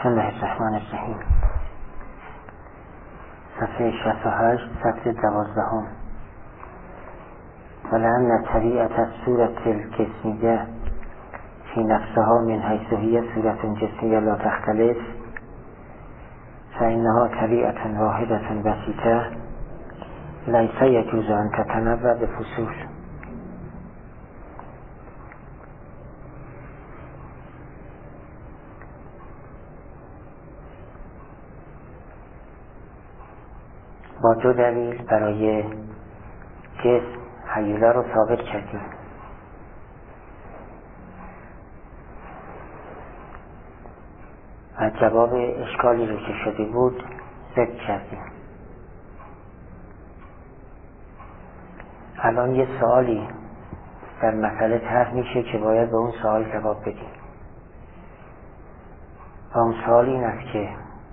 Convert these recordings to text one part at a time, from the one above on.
بسم الله الرحمن الرحیم. صفحه 68 سطر 12. ولأن طبیعت الصورة الجسمیه فی نفسها من حیث هی صورت جسمیه لا تختلف فإنها طبیعة واحدة بسیطة لیس یجوز أن تتنوع بفصول. با دو دلیل برای جسم هیولا رو ثابت کردیم. و جواب اشکالی رو که شده بود ذکر کردیم. الان یه سوالی در مسئله طرح میشه که باید به اون سوال جواب بدیم. و اون سوال این است که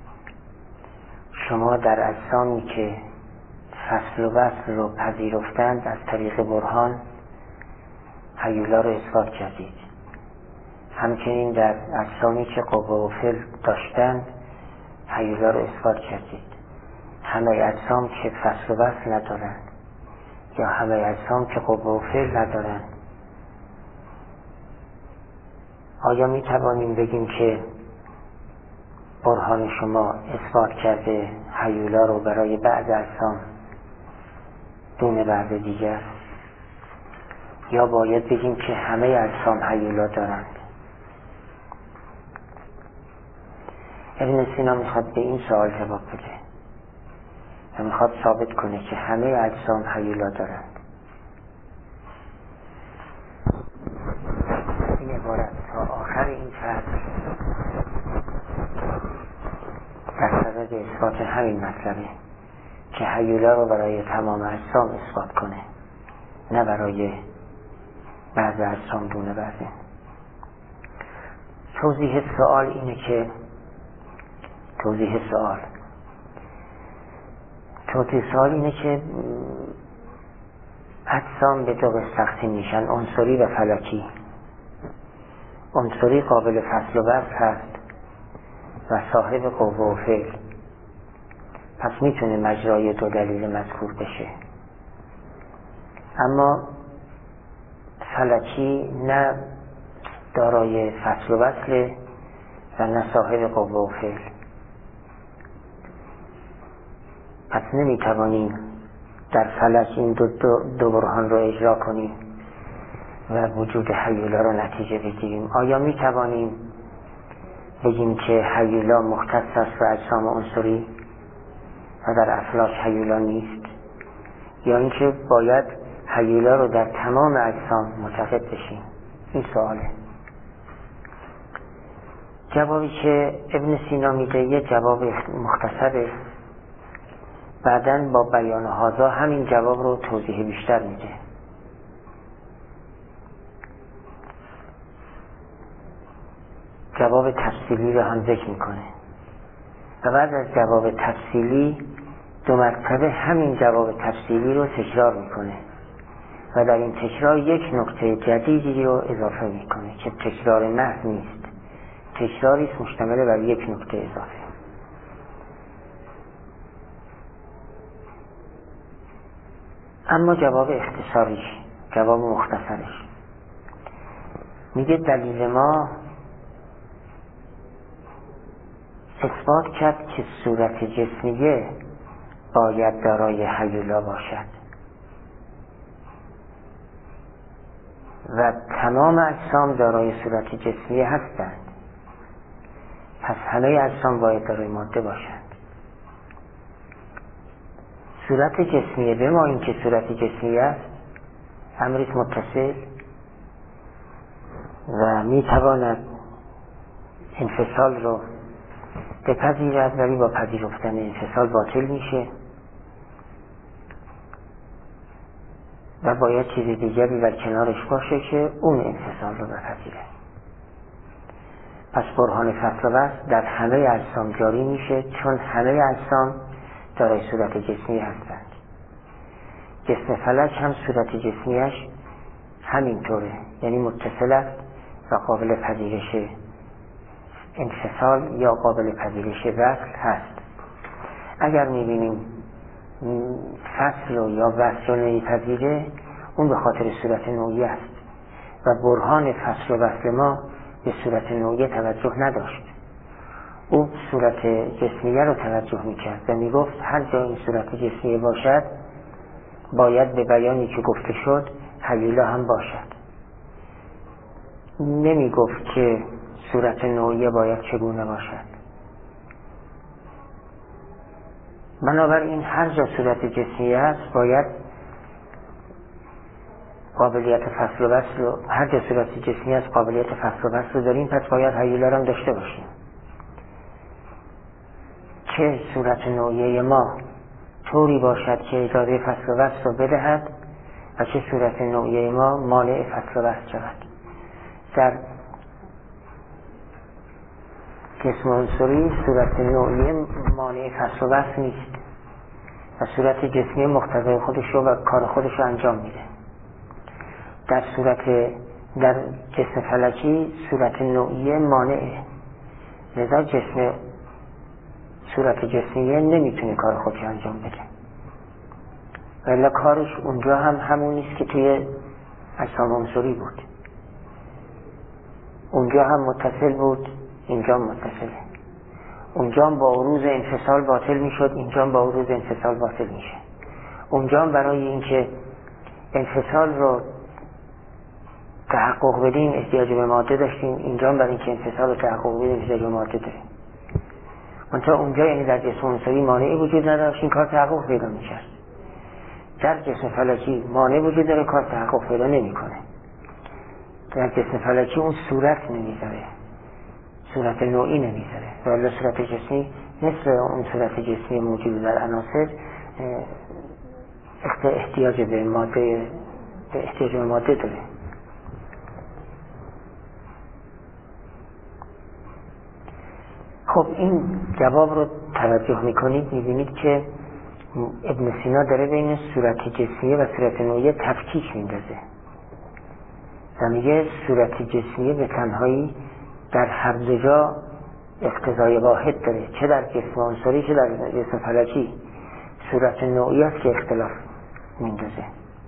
شما در اجسامی که فصل و وصل رو پذیرفتند از طریق برهان هیولا رو اثبات کردید. همچنین در اجسامی که قوه و فعل داشتند هیولا رو اثبات کردید. همه اجسام که فصل و وصل ندارند یا همه اجسام که قوه و فعل ندارند، آیا می توانیم بگیم که برهان شما اثبات کرده هیولا رو برای بعض اجسام دون بعض دیگر، یا باید بگیم که همه اجسام هیولا دارند؟ ابن سینا میخواد به این سوال جواب بده و میخواد ثابت کنه که همه اجسام هیولا دارند. این عبارت تا آخر این فصل در صدد اثبات همین مطلبه که هیولا رو برای تمام اجسام اثبات کنه، نه برای بعض اجسام دونه بعضی. توضیح سوال اینه که اجسام به دو قسم تقسیم میشن، عنصری و فلکی. عنصری قابل فصل و وصل هست و صاحب قوه و فعل، پس میتونه مجرای دو دلیل مذکور بشه. اما فلکی نه دارای فصل و وصل و نه صاحب قوه و فعل، پس نمیتوانیم در فلک این دو برهان رو اجرا کنیم و وجود هیولا رو نتیجه بگیریم. آیا میتوانیم بگیم که هیولا مختص است به اجسام عنصری و در افلاک هیولا نیست، یا اینکه باید هیولا رو در تمام اجسام معتقد بشیم؟ این سواله. جوابی که ابن سینا میده یه جواب مختصره، بعداً با بیان هذا همین جواب رو توضیح بیشتر میده. جواب تفصیلی رو هم ذکر میکنه و بعد از جواب تفصیلی دو مرتبه همین جواب تفصیلی رو تکرار میکنه و در این تکرار یک نکته جدیدی رو اضافه میکنه که تکرار محض نیست، تکراری است مشتمل بر یک نکته اضافه. اما جواب اختصاریش، جواب مختصرش، میگه دلیل ما اثبات کرد که صورت جسمیه باید دارای هیولا باشد و تمام اجسام دارای صورت جسمیه هستند، پس همه اجسام باید دارای ماده باشند. صورت جسمیه به ما این که صورت جسمیه است امریت متصل و میتواند انفصال رو بپذیرد، ولی با پذیرفتن انفصال باطل میشه و باید چیز دیگری در کنارش باشه که اون انفصال رو بپذیرد. پس برهان فصل و وصل در همه اجسام جاری میشه، چون همه اجسام دارای صورت جسمی هستند. جسم فلک هم صورت جسمیش همینطوره، یعنی متصل است و قابل پذیرش انفصال یا قابل پذیرش وصل هست. اگر میبینیم فصل یا وصل رو نمیپذیره، اون به خاطر صورت نوعی است و برهان فصل و وصل ما به صورت نوعی توجه نداشت. او صورت جسمیه رو توجه میکرد و میگفت هر جا این صورت جسمیه باشد باید به بیانی که گفته شد هیولا هم باشد. نمیگفت که صورت نوعی باید چگونه باشد. بنابراین هر جا صورت جسمیه است باید قابلیت فصل و وصل، هر جا صورت جسمیه است قابلیت فصل و وصل داریم، پس باید هیولا هم داشته باشیم. چه صورت نوعی ما طوری باشد که اجازه فصل و وصل رو بدهد و چه صورت نوعی ما مانع فصل و وصل شود. در جسم عنصری صورت نوعی مانع فصل و وصل نیست و صورت جسمی مقتضای خودش رو و کار خودش رو انجام میده. در جسم فلکی صورت نوعی مانعه، لذا صورت جسمیه نمیتونه کار خودش انجام بده. ولی کارش اونجا هم همون نیست که توی اجسام عنصری بود. اونجا هم متصل بود، اینجا متصله. اونجا هم با عروض انفصال باطل میشد، اینجا هم با عروض انفصال باطل میشه. اونجا هم برای اینکه انفصال رو تحقق بدیم احتیاج به ماده داشتیم، اینجا هم برای اینکه انفصال رو تحقق بدیم احتیاج به ماده داریم. منتها اونجا یعنی در جسم عنصری مانعی وجود نداشت، این کار تحقق پیدا میکرد. در جسم فلکی مانع وجود داره، کار تحقق پیدا نمیکنه. در جسم فلکی اون صورت نمیذاره، صورت نوعی نمیذاره. ولی صورت جسمی مثل اون صورت جسمی موجود در عناصر احتیاج به ماده داره. خب این جواب رو توجه میکنید، میبینید که ابن سینا داره بین صورت جسمیه و صورت نوعی تفکیک میندازه و میگه صورت جسمیه به تنهایی در هر دو جا اقتضای واحد داره، چه در جسم عنصری چه در جسم فلکی. صورت نوعی است که اختلاف میندازه.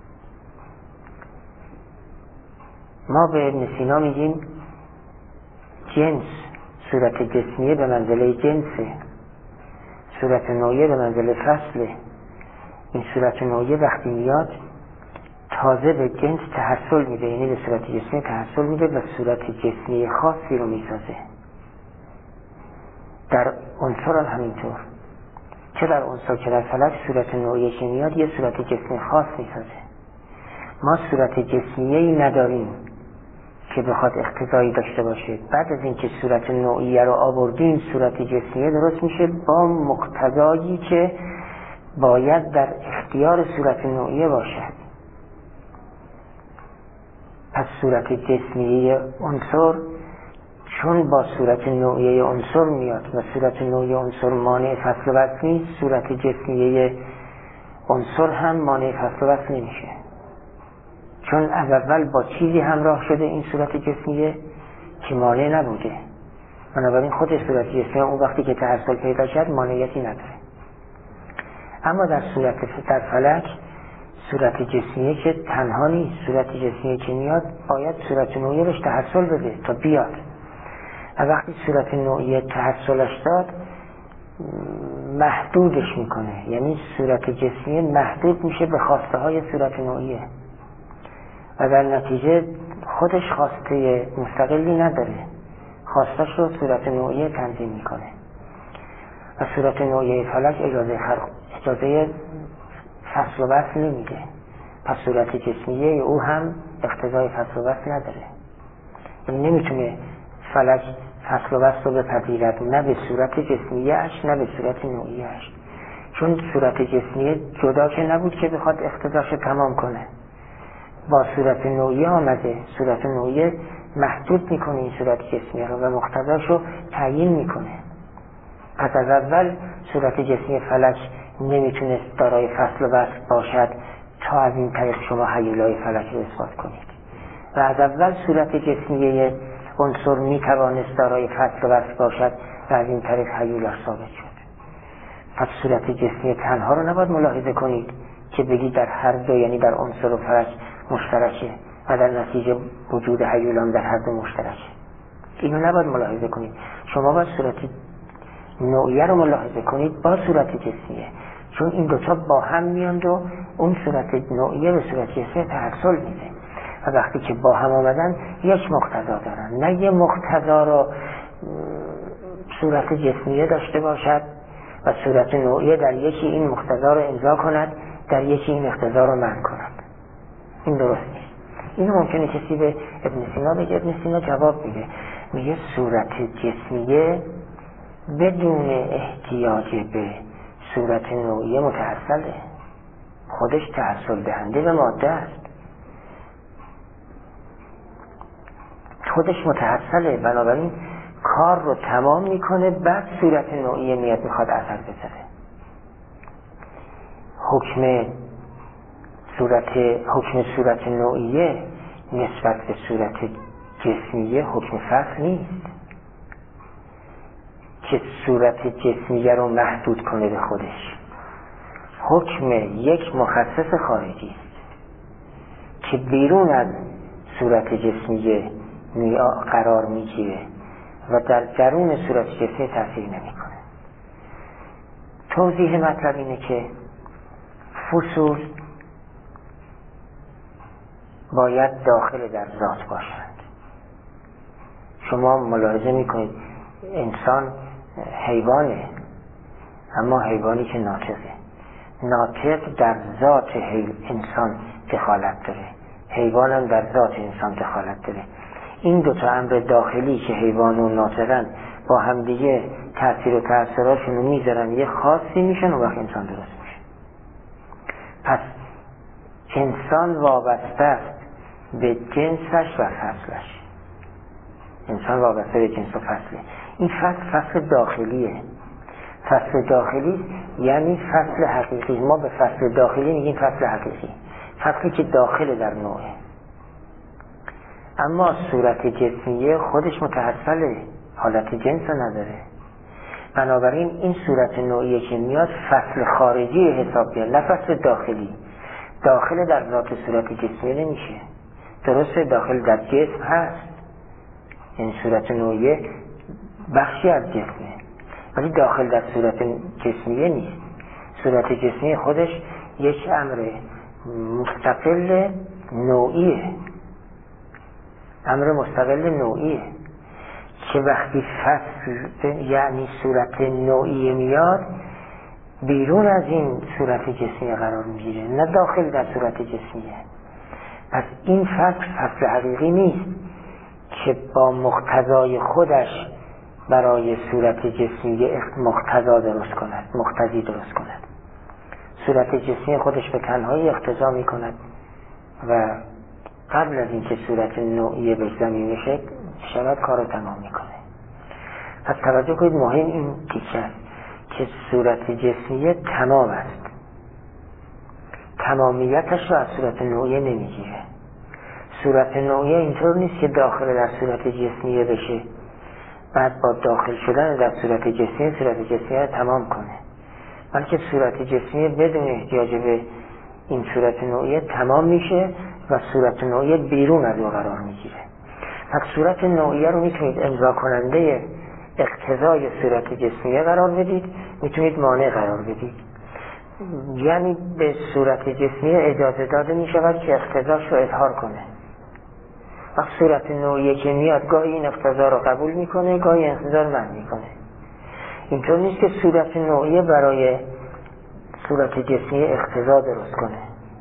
ما به ابن سینا میگیم جنس صورت جسمیه به منزله جنسه، صورت نوعی به منزله فصله. این صورت نوعی وقتی میاد تازه به جنس تحصل میده، یعنی به صورت جسمی تحصل میده و صورت جسمی خاصی رو میسازه. در عنصر هم همینطور، چه در عنصر چه در فلک صورت نوعی که میاد یه صورت جسمی خاص میسازه. ما صورت جسمیه‌ای نداریم که بخواد اقتضایی داشته باشه. بعد از اینکه صورت نوعی رو آوردیم صورت جسمیه درست میشه با مقتضایی که باید در اختیار صورت نوعی باشد. پس صورت جسمیه عنصر چون با صورت نوعی عنصر میاد و صورت نوعی عنصر مانع فصل و وصل نیست، صورت جسمیه عنصر هم مانع فصل و وصل نمیشه، چون از اول با چیزی همراه شده این صورت جسمیه که مانع نبوده. بنابراین خود صورت جسمیه اون وقتی که تحصل پیدا کرد مانعیتی نداره. اما در فلک صورت جسمیه که تنها نیست، صورت جسمیه که میاد باید صورت نوعی بهش تحصل بده تا بیاد. و وقتی صورت نوعی تحصلش داد محدودش میکنه، یعنی صورت جسمیه محدود میشه به خواسته های صورت نوعیه و در نتیجه خودش خواسته مستقلی نداره، خواستش رو صورت نوعی تنظیم میکنه. و صورت نوعی فلک اجازه فصل و وصل نمیده، پس صورت جسمیه او هم اقتضای فصل و وصل نداره. یعنی نمیتونه فلک فصل و وصل رو بپذیرد، نه به صورت جسمیه اش نه به صورت نوعی اش، چون صورت جسمیه جدا که نبود که بخواد اقتضاش رو تمام کنه. با صورت نوعی آمده، صورت نوعی محدود میکنه این صورت جسمی رو و مقتضاش رو تعیین میکنه. پس از اول صورت جسمی فلک نمیتونست دارای فصل و وصل باشد تا از این طریق شما هیولای فلک رو اثبات کنید. و از اول صورت جسمی عنصر میتوانست دارای فصل و وصل باشد و از این طریق هیولا ثابت شد. پس صورت جسمی تنها رو نباید ملاحظه کنید که بگید در هر دو، یعنی در عنصر و فلک مشترکه و در نتیجه وجود هیولان در هر دو مشترکه. اینو نباید ملاحظه کنید. شما باید صورت نوعیه رو ملاحظه کنید با صورت جسمیه، چون این دوتا با هم میاند و اون صورت نوعیه به صورت جسمی تحصل میده و وقتی که با هم آمدن یک مقتضا دارن. نه یه مقتضا رو صورت جسمیه داشته باشد و صورت نوعیه در یکی این مقتضا رو امضا کند، در یکی این اقتضا رو منع کند. این درست نیست. این ممکنه کسی به ابن سینا بگه، ابن سینا جواب میده، میگه صورت جسمیه بدون احتیاج به صورت نوعیه متحصله، خودش تحصل دهنده به ماده است، خودش متحصله، بنابراین کار رو تمام میکنه، بعد صورت نوعیه میاد میخواد اثر بذاره. حکم صورت نوعیه نسبت به صورت جسمیه حکم فصل نیست که صورت جسمیه رو محدود کنه به خودش. حکم یک مخصص خارجی است که بیرون از صورت جسمیه قرار میگیره و در درون صورت جسمی تأثیر نمیکنه. توضیح مطلب اینه که فصول باید داخل در ذات باشند. شما ملاحظه میکنید انسان حیوانه، اما حیوانی که ناطق در ذات انسان دخالت داره، حیوان هم در ذات انسان دخالت داره. این دوتا امر داخلی که حیوان و ناطقن با همدیگه تأثیر و تأثیراتشون رو میذارن، یه خاصی میشن و وقت انسان درست میشه. پس انسان وابسته است به جنسش و فصلش. انسان وابسته به جنس و فصله. این فصل داخلیه. فصل داخلی یعنی فصل حقیقی. ما به فصل داخلی میگیم فصل حقیقی، فصلی که داخل در نوعه. اما صورت جسمیه خودش متحصله، حالت جنس نداره. بنابراین این صورت نوعیه که میاد فصل خارجی حساب بیاد، نه فصل داخلی. داخل در ذات صورت جسمیه نمیشه. درسته داخل در جسم هست، این صورت نوعیه بخشی از جسمه، ولی داخل در صورت جسمیه نیست. صورت جسمی خودش یک امر مستقل نوعیه، امر مستقل نوعیه که وقتی فصل یعنی صورت نوعیه میاد بیرون از این صورت جسمی قرار میگیره، نه داخل در صورت جسمیه. پس این فصل حقیقی نیست که با مقتضای خودش برای صورت جسمی مقتضی درست کند. صورت جسمی خودش به تنهایی اقتضا می کند و قبل از اینکه صورت نوعیه به زمین شود کار رو تمام می کنه. پس توجه کنید، مهم این تیکه است که صورت جسمی تمام است، تمامیتش رو از صورت نوعیه نمیگیره. صورت نوعیه اینطور نیست که داخل در صورت جسمیه بشه، بعد با داخل شدن در صورت جسمیه رو تمام کنه، بلکه صورت جسمیه بدون احتیاج به این صورت نوعیه تمام میشه و صورت نوعیه بیرون از او قرار میگیره. پس صورت نوعیه رو میتونید امضا کننده اقتضای صورت جسمیه قرار بدید، میتونید مانع قرار بدید. یعنی به صورت جسمیه اجازه داده میشود که اقتضاش رو اظهار کنه. وقت صورت نوعیه که میاد گاهی این اقتضا رو قبول میکنه، گاهی اقتضا رو منع میکنه. اینطور نیست که صورت نوعیه برای صورت جسمیه اقتضا درست کنه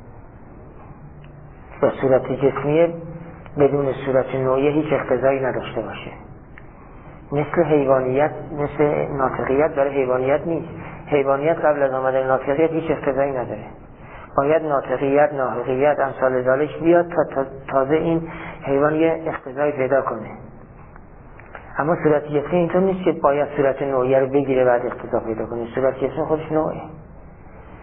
و صورت جسمیه بدون صورت نوعیه هیچ اقتضایی نداشته باشه. مثل حیوانیت، مثل ناطقیت برای حیوانیت نیست. حیوانیت قبل از آمدن ناطقیت هیچ اقتضایی نداره، باید ناطقیت، ناحقیت، امثال ذالک بیاد تا تازه این حیوان یه اقتضایی پیدا کنه. اما صورت جسمی اینطور نیست که باید صورت نوعیه رو بگیره بعد اقتضا پیدا کنه. صورت جسمی خودش نوعه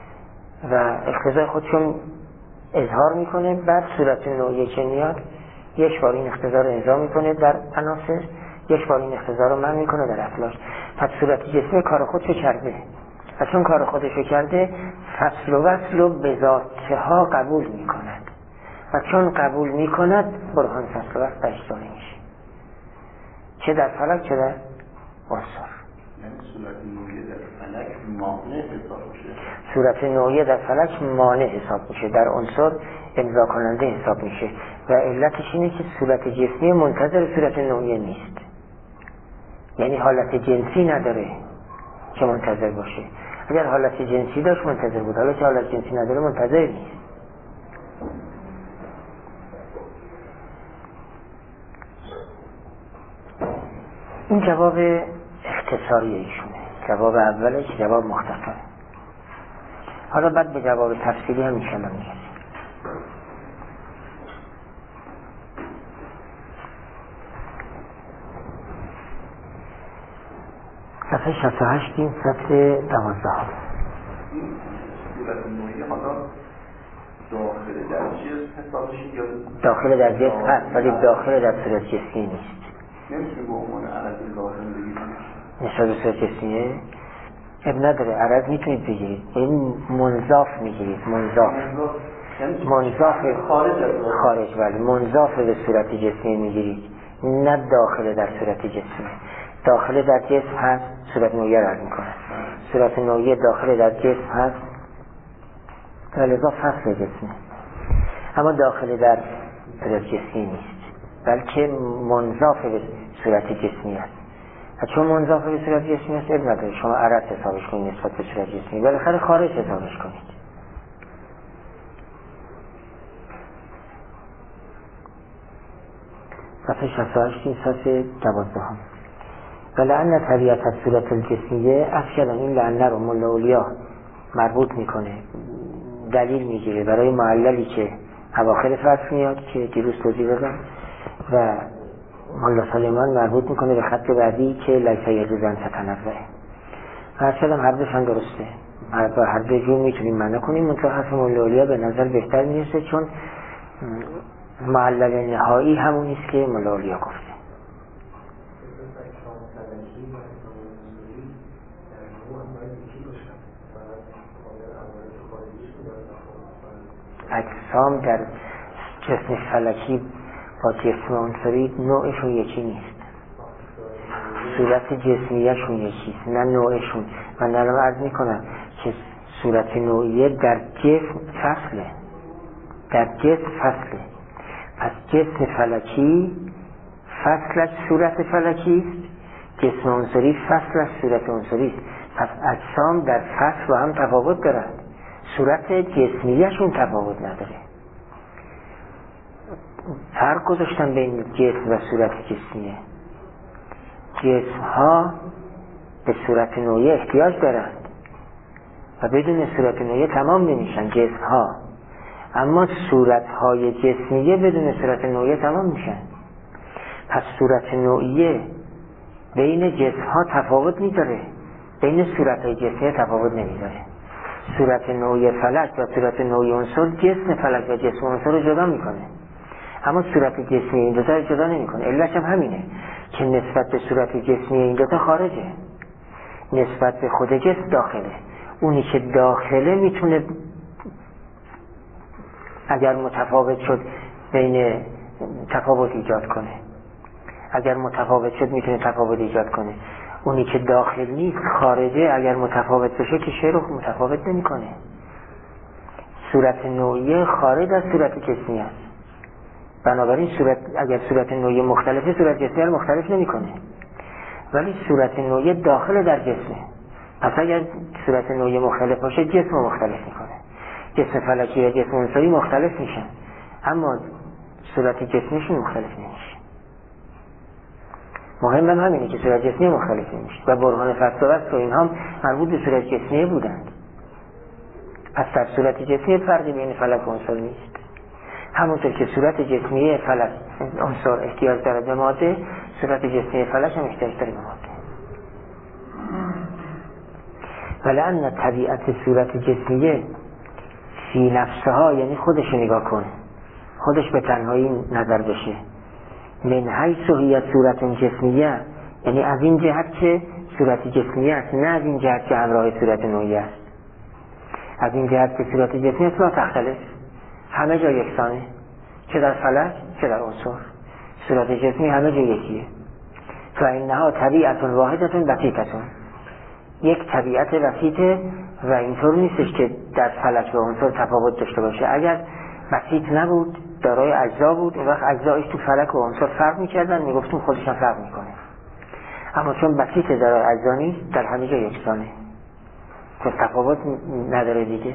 و اقتضای خودشون اظهار میکنه، بعد صورت نوعیه که میاد یک بار این اقتضا رو اجرا میکنه در عناصر، یک بار این اقتضا رو منع میکنه در افلاک. پس صورت جسمی کار خودشو کرده و چون کار خودشو کرده فصل و وصل رو به ذاتها قبول میکند و چون قبول میکند برهان فصل و وصل اجرا میشه، چه در فلک چه در عنصر. صورت نوعیه در فلک مانع حساب میشه، صورت نوعیه در فلک مانع حساب میشه، در عنصر امضا کننده حساب میشه و علتش اینه که صورت جسمی منتظر صورت نوعیه نیست، یعنی حالت جنسی نداره که منتظر باشه. اگر حالت جنسی داشت منتظر بود، حالا که حالت جنسی نداره منتظر نیست. این جواب اختصاری ایشونه، جواب اولش جواب مختصر. حالا بعد به جواب تفصیلی هم میشم میگه. صفحه 68 این صفحه 12. صورت نوعیه حالا داخل در جسم حسابش یا داخل در جسم هست ولی داخل در صورت جسمی نیست. نمیتونی به عنوان عرض داخل بگیرید نسبت به صورت جسمیه اب نداره، عرض میتونید بگیرید، این منضاف میگیرید، منضاف خارج ولی منضاف به صورت جسمی میگیرید، نه داخل در صورت جسمی. داخل در جسم هست صورت نوعیه رد میکنه، صورت نوعیه داخل در جسم هست لذا فصل جسمی، اما داخل در صورت جسمی نیست بلکه منضاف به صورت جسمی است. چون منضاف به صورت جسمی است اب نداره شما عرض حسابش کنید نسبت به صورت جسمی، بالاخره خارج حسابش کنید. صفحه 68 این صفحه 12. ولعن طبیعت صورت الجسمیه افشلن، این لعنه رو ملا اولیا مربوط میکنه، دلیل میگیره برای معللی که اواخر فصل میاد که دیروز توضیح دادم و ملا سلیمان مربوط میکنه به خط بعدی که لیسه یجوزن تتنوع. افشلن هر دوشن درسته، هر دو جور میتونیم معنی کنیم، منطقه حرف ملا اولیا به نظر بهتر میرسه چون معلل نهایی همونیست که ملا اولیا گفته. اجسام در جسم فلکی با جسم عنصری نوعشون یکی نیست، صورت جسمیشون یکیست نه نوعشون. من الان عرض میکنم که صورت نوعیه در جسم فصله، در جسم فصله، پس جسم فلکی فصلش صورت فلکی است، جسم عنصری فصلش صورت عنصری است. پس اجسام در فصل با هم تفاوت دارند، صورت جسمیشون تفاوت نداره. فرق گذاشتن بین جسم و صورت جسمیه. جسم ها به صورت نوعیه احتیاج دارند و بدون صورت نوعیه تمام نمیشن جسم ها، اما صورت های جسمیه بدون صورت نوعیه تمام میشن. پس صورت نوعیه بین جسم ها تفاوت میذاره، بین صورت های جسمیه تفاوت نمیذاره. صورت نوعی فلک و صورت نوعی عنصر جسم فلک و جسم عنصر رو جدا میکنه، اما صورت جسمی این دوتا رو جدا نمیکنه. علتش هم همینه که نسبت به صورت جسمی این دوتا خارجه، نسبت به خود جسم داخله. اونی که داخله میتونه اگر متفاوت شد بین تفاوت ایجاد کنه، اگر متفاوت شد میتونه تفاوت ایجاد کنه. اونی که داخل نیست خارجه، اگر متفاوت بشه که شی رو متفاوت نمیکنه. صورت نوعیه خارج از صورت جسمی است، بنابراین اگر صورت نوعیه مختلفه صورت جسمی رو مختلف نمیکنه، ولی صورت نوعیه داخل در جسمه. پس اگر صورت نوعیه مختلف باشه جسم رو مختلف میکنه، جسم فلکی و جسم عنصری مختلف میشن اما صورت جسمیشون مختلف نمیشه. مهم هم همینه که صورت جسمی مختلف نمیشه و برهان فصل و وصل و این هم مربوط به صورت جسمی بودند. پس در صورت جسمی فرقی بین فلک و عنصر نیست. همونطور که صورت جسمی فلک عنصر احتیاج داره به ماده، صورت جسمی فلک هم احتیاج داره به ماده. ولعن طبیعت صورت جسمیه فی نفسها، یعنی خودش نگاه کن، خودش به تنهایی نظر بشه. من حیث هی صورت جسمیه، یعنی از این جهت که صورت جسمیه است، نه از این جهت که همراه صورت نوعی است. از این جهت که صورت جسمی است لا تختلف، همه جا یکسانه، چه در فلک چه در عنصر. صورت جسمی همه جا یکیه. فإنها طبیعت واحدة بسیطة، یک طبیعت بسیطه و اینطور نیستش که در فلک و عنصر تفاوت داشته باشه. اگر بسیط نبود، دارای اجزا بود، اون وقت اجزایش تو فلک و عنصر فرق می‌کردن، میگفتیم خودش هم فرق می‌کنه. اما چون بسیط دارای اجزا نیست، در همه جا یکسانه، که تفاوت نداره دیگه.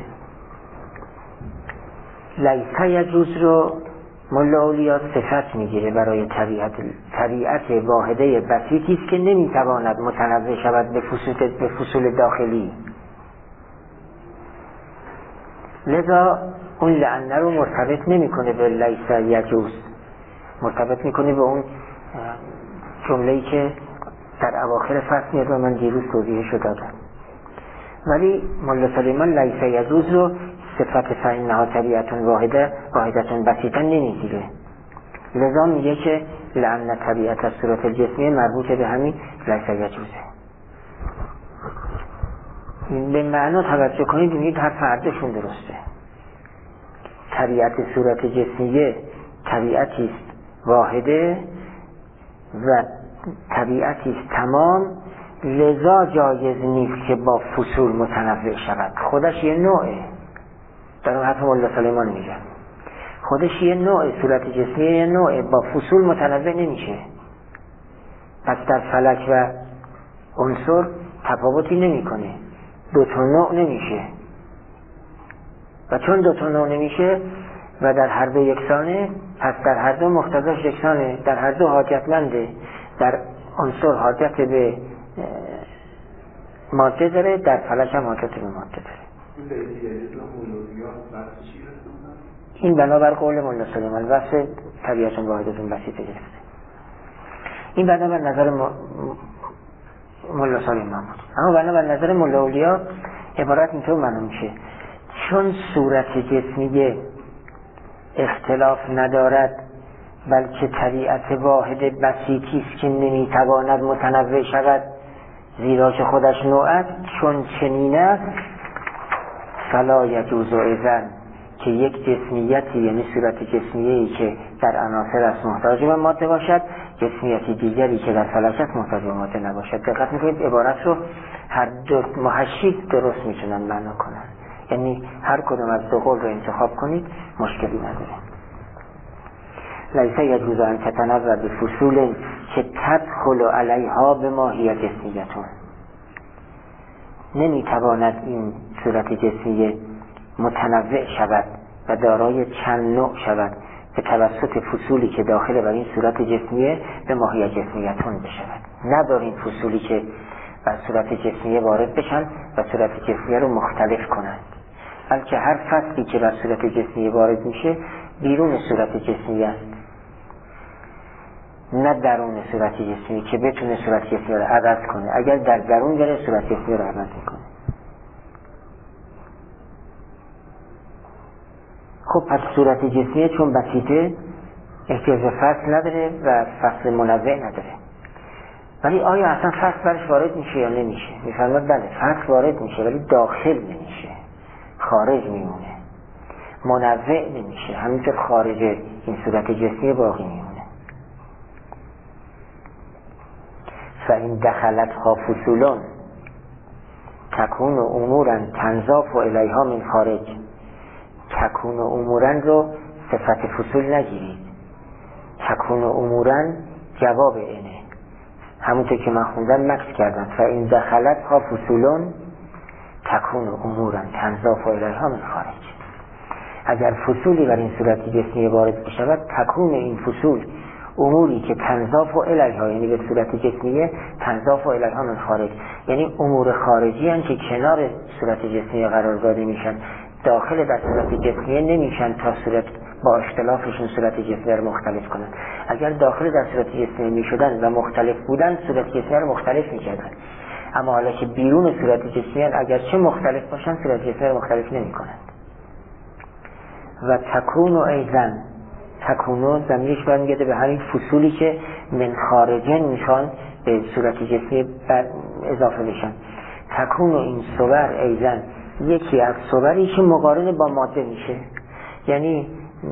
لیس یجوز رو ملا اولیا صفت میگیره برای طبیعت واحده بسیطی است که نمیتواند متنوع شود به فصول داخلی. لذا اون لعنه رو مرتبط نمیکنه به لیس یجوز، مرتبط میکنه به اون جمله‌ای که در اواخر فصل میاد و من دیروز توضیحش رو دادم. ولی ملا سلیمان لیس یجوز رو صفت فإنها طبیعت واحده بسیطا نمیگیره. لذا میگه که لأن طبیعت از صورت الجسمی مربوط به همین لیس یجوزه. به معنا توجه کنید، ببینید هر فردشون درسته. طبیعت صورت جسمیه طبیعتی است واحده و طبیعتی است تمام، لذا جایز نیست که با فصول متنوع شود. خودش یه نوعه، در اون حرف مولا سلیمان میگه خودش یه نوع، صورت جسمیه یه نوع، با فصول متنوع نمیشه. پس در فلک و عنصر تفاوتی نمیکنه، دو تا نوع نمیشه. و چون دو تا نوع نمیشه و در هر دو یکسانه، پس در هر دو مقتضاش یکسانه، در هر دو حاجتمنده. در عنصر حاجت به ماده داره، در فلک هم حاجت به ماده داره. این بنابر قول مولا سلیمان وصف طبیعت واحدتون بسیطه گرفته. این بنابر نظر مولا سلیمان بود. اما بنابر نظر مولا اولیا عبارت اینطور معلوم میشه: چون صورت جسمیه اختلاف ندارد بلکه طبیعت واحد بسیطی است که نمیتواند متنوع شود، زیرا که خودش نوع است، چون چنین است فلا یجوز اذن، که یک جسمیتی یعنی صورت جسمیه‌ای که در عناصر است محتاج به ماده باشد، جسمیتی دیگری که در فلک است محتاج به ماده نباشد. دقت میکنید عبارت رو هر دو محشید درست میتونن معنا کنن، یعنی هر کدوم از دو قول رو انتخاب کنید مشکلی نداره. لیس یجوز ان تتنوع بفصول که تدخل علیها به ماهیت جسمیتون، نمیتواند این صورت جسمیه متنوع شود و دارای چند نوع شود به توسط فصولی که داخل بر این صورت جسمیه به ماهیت جسمیتون بشود. ندارین فصولی که بر صورت جسمیه وارد بشن و صورت جسمیه رو مختلف کنند، بلکه هر فصلی که بر صورت جسمیه وارد میشه بیرون صورت جسمیه است، نه درون صورت جسمی که بتونه صورت جسمی رو عوض کنه. اگر در درون بره صورت جسمی رو عوض میکنه. خب پس صورت جسمی چون بسیطه احتیاج به فصل نداره و فصل منوع نداره. ولی آیا اصلا فصل برش وارد میشه یا نمیشه؟ میفرماد بله فصل وارد میشه ولی داخل نمیشه، خارج میمونه، منوع نمیشه، همینطور خارج این صورت جسمی باقی میمونه. فإن دخلتها فصول تكون امورا تنضاف الیها من خارج. تكون امورا رو صفت فصول نگیرید، تكون امورا جواب اینه، همونطور که من خوندم مکس کردم. فإن دخلتها فصول تكون امورا تنضاف الیها من خارج. اگر فصولی بر این صورت جسمی وارد بشود، تكون این فصول اموری که تنضاف الیها، یعنی به صورت جسمیه تنضاف الیها من خارج، یعنی امور خارجی هستند که کنار صورت جسمیه قرار داده میشن، داخل در صورت جسمیه نمیشن تا صورت با اختلافشون صورت جسمیه رو مختلف کنن. اگر داخل در صورت جسمیه میشدن و مختلف بودن صورت جسمیه رو مختلف میکردن، اما حالا که بیرون صورت جسمیه اگر چه مختلف باشن صورت جسمیه رو مختلف نمیکنن. و تکون و ایزن تکونو ضمیرش برمیگرده به همین فصولی که من خارجن میشن به صورت جسمی اضافه بشن. تکونو این صور ایزن یکی از صوری که مقارن با ماده میشه، یعنی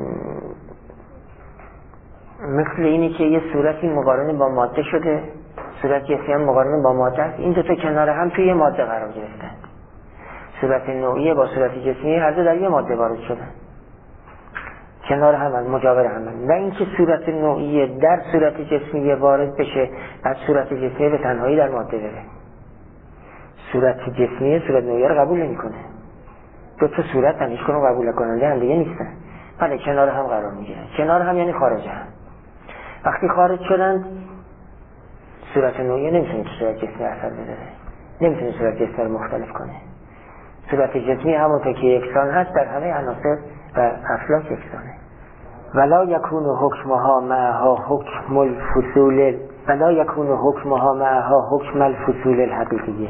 مثل اینه که یه صورتی مقارن با ماده شده، صورت جسمی هم مقارن با ماده است، این دوتا کنار هم توی یه ماده قرار گرفتن. صورت نوعیه با صورت جسمی هر دو در یه ماده وارد شدن، کنار هم مجاور هم. نه اینکه صورت نوعیه در صورت جسمی وارد بشه از صورت جسمی به تنهایی در ماده بره. صورت جسمی صورت نوعیه رو قبول نمی‌کنه. دو تا صورت هم هیچ کدوم قبول کننده هم دیگه نیستن. بله کنار هم قرار میگیرن. کنار هم یعنی خارج هم. وقتی خارج شدن صورت نوعیه نمیتونه تو صورت جسمی اثر بذاره، نمیتونه صورت جسمی رو مختلف کنه. صورت جسمی همونطور که یکسان هست در همه عناصر و افلاک یکسانه. ولا یکون حکمها معها حکم الفصول ولا یکون حکمها معها حکم الفصول الحقیقیه،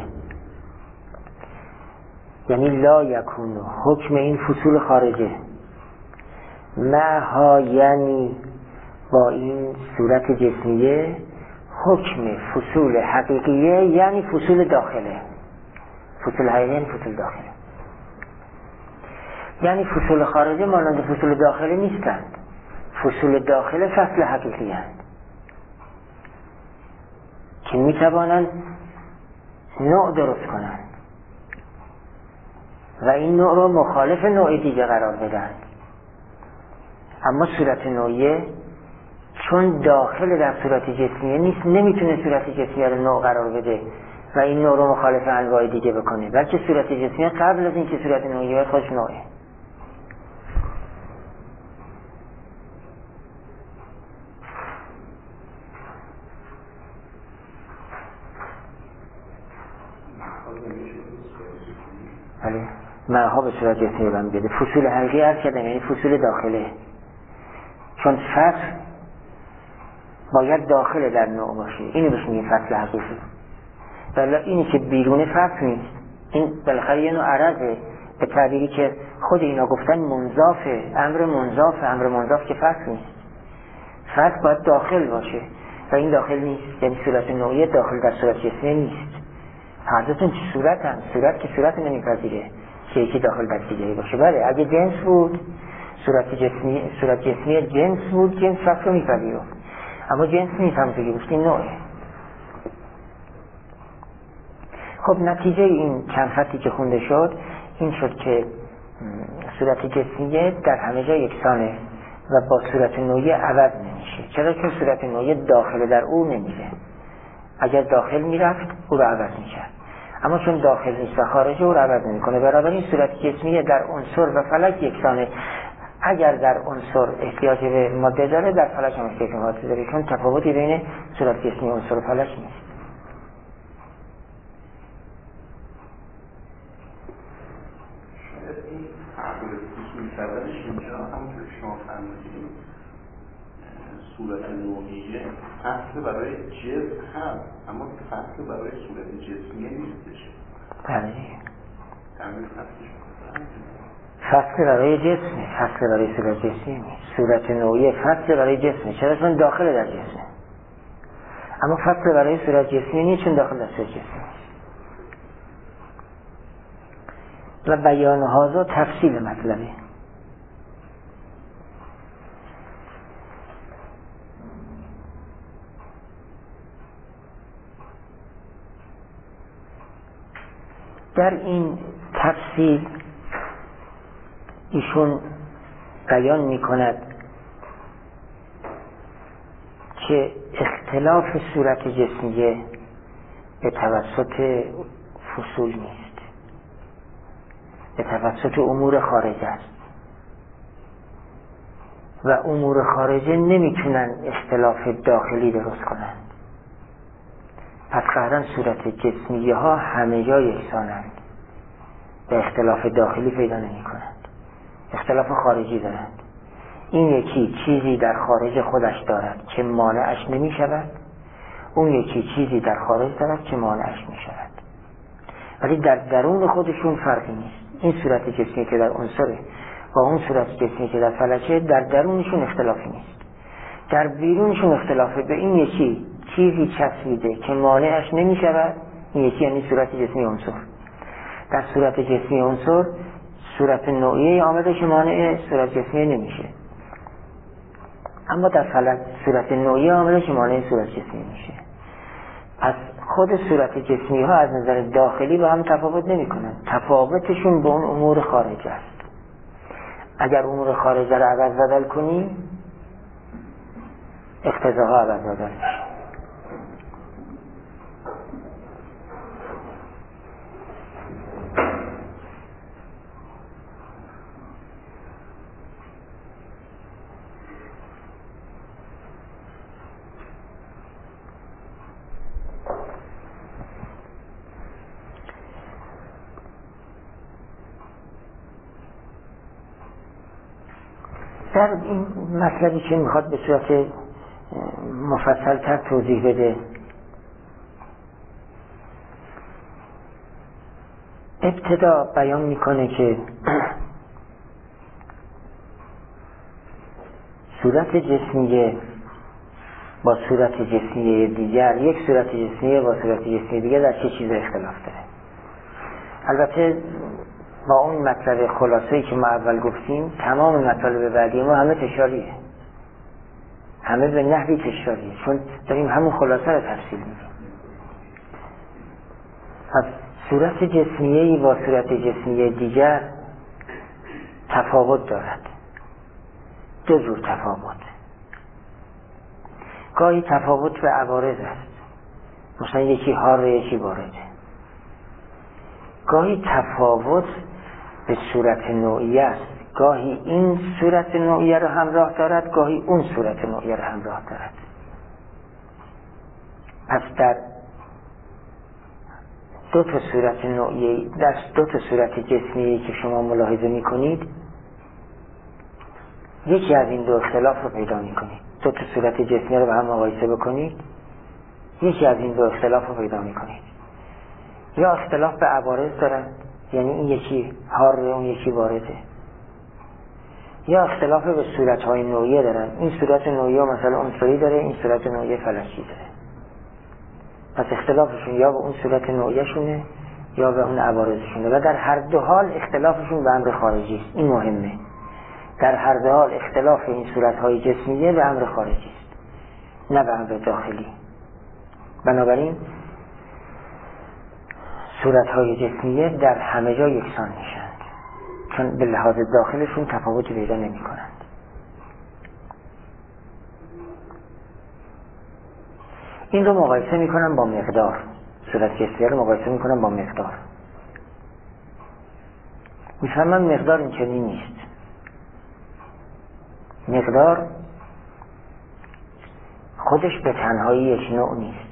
یعنی لا یکون حکم این فصول خارجه معها یعنی با این صورت جسمیه حکم فصول حقیقیه، یعنی فصول داخله. فصول حقیقی یعنی فصول داخله، یعنی فصول خارجه مانند فصول داخله نیستند. فصول داخله فصل حقیقی هستند که میتوانند نوع درست کنند و این نوع رو مخالف نوع دیگه قرار بدن. اما صورت نوعیه چون داخل در صورت جسمیه نیست، نمیتونه صورت جسمیه رو نوع قرار بده و این نوع رو مخالف انواع دیگه بکنه، بلکه صورت جسمیه قبل از این که صورت نوعیه خودش نوعه. بله معها به صورت جسمی برمیگرده. فصول حقیقی هر کردن یعنی فصول داخله، چون فصل باید داخل در نوع باشه، اینو بهش میگه فصل حقیقی. ولی اینی که بیرون فصل نیست، این بالاخره یه نوع عرضه، به تعبیری که خود اینا گفتن منضافه، امر منضاف که فصل نیست. فصل باید داخل باشه و این داخل نیست، یعنی صورت نوعیه داخل در صورت جسمی نیست. هر دوتون چه صورت هم، صورت که صورت نمیپذیره که یکی داخل در دیگری باشه. بله اگه جنس بود، صورت جسمی جنس بود، جنس فصل رو میپذیره، اما جنس نیست، همونطور که گفتیم نوعه. خب نتیجه این چند خطی که خونده شد این شد که صورت جسمیه در همه جا یکسانه و با صورت نوعیه عوض نمیشه. چرا؟ که صورت نوعیه داخل در او نمیره. اگر داخل میرفت او رو عوض میکرد، اما چون داخل نیست و خارجه او رو عوض نمیکنه. بنابراین صورت جسمیه در عنصر و فلک یکسانه. اگر در عنصر احتیاج به ماده داره، در فلک هم احتیاج به ماده داره، چون تفاوتی بین صورت جسمی عنصر و فلک نیست. اینجا همونطور که شما فرمودید صورت نوعیه فصل برای جسم هم، اما فصل برای صورت جسمیه نیستش. بله تعمیر فصل برای جسمه، فصل برای صورت جسمی نیست. صورت نوعیه فصل برای جسمه، چرا؟ چون داخل در جسمه. اما فصل برای صورت جسمی نیست، چون داخل در صورت جسمی نیست. و بیان هازا تفصیل مطلبه. در این تفصیل ایشون بیان می کند که اختلاف صورت جسمیه به توسط فصول نیست، به توسط امور خارجه است و امور خارجه نمیتونن اختلاف داخلی درست کنند. پس قطعاً صورت جسمیه ها همه جا یکسانند و اختلاف داخلی پیدا نمی کنند، اختلاف خارجی دارند. این یکی چیزی در خارج خودش دارد که مانعش نمی شود، اون یکی چیزی در خارج دارد که مانعش می شود، ولی در درون خودشون فرقی نیست. این صورت جسمی که در عنصره، با اون صورت جسمی که در فلکه در درونشون اختلافی نیست، در بیرونشون اختلافه. به این یکی چیزی چسبیده که مانعش نمی شود، این یکی یعنی صورت جسمی عنصر. در صورت جسمی عنصر صورت نوعیه آمده که مانع صورت جسمی نمیشه، اما در فلک صورت نوعیه آمده که مانع صورت جسمی میشه. پس خود صورت جسمی ها از نظر داخلی با هم تفاوت نمی کنن، تفاوتشون به اون امور خارج است. اگر امور خارج را عوض بدل کنی اقتضاها عوض بدل میشه. در این مطلبی که میخواد به صورت مفصل تر توضیح بده، ابتدا بیان میکنه که صورت جسمیه با صورت جسمی دیگر، یک صورت جسمیه با صورت جسمی دیگر در چه چیز اختلاف داره. البته با اون مطلب خلاصه‌ای که ما اول گفتیم تمام مطالب بعدی ما همه تکراریه، همه به نحوی تکراریه، چون داریم همون خلاصه رو تفصیل میدیم. پس صورت جسمیه‌ای با صورت جسمی دیگر تفاوت دارد، دو جور تفاوت. گاهی تفاوت به عوارض است، مثلا یکی حار یکی بارده. گاهی تفاوت به صورت نوعیه است، گاهی این صورت نوعیه رو همراه دارد، گاهی اون صورت نوعیه رو همراه دارد. پس در دو تا صورت نوعیه، در دو تا صورت جسمی که شما ملاحظه می کنید، یکی از این دو اختلاف رو پیدا می کنید. دو تا صورت جسمی رو به هم مقایسه بکنید، یکی از این دو اختلاف رو پیدا می کنید. یا اختلاف به عوارض دارند، یعنی این یکی حاره اون یکی بارده، یا اختلاف به صورت‌های نوعیه دارن، این صورت نوعیه مثلا عنصری داره، این صورت نوعیه فلکی داره. پس اختلافشون یا به اون صورت نوعیه شونه یا به اون عوارضشونه، و در هر دو حال اختلافشون به امر خارجی است. این مهمه، در هر دو حال اختلاف این صورت‌های جسمیه به امر خارجی است، نه به امر داخلی. بنابراین صورت‌های جسمیه در همه جا یکسان میشن، چون به لحاظ داخلشون تفاوتی پیدا نمی کنند. این رو مقایسه میکنم با مقدار، صورت جسمیه رو مقایسه میکنم با مقدار. میفهمم مقدار این چنین نیست. مقدار خودش به تنهایی یک نوع نیست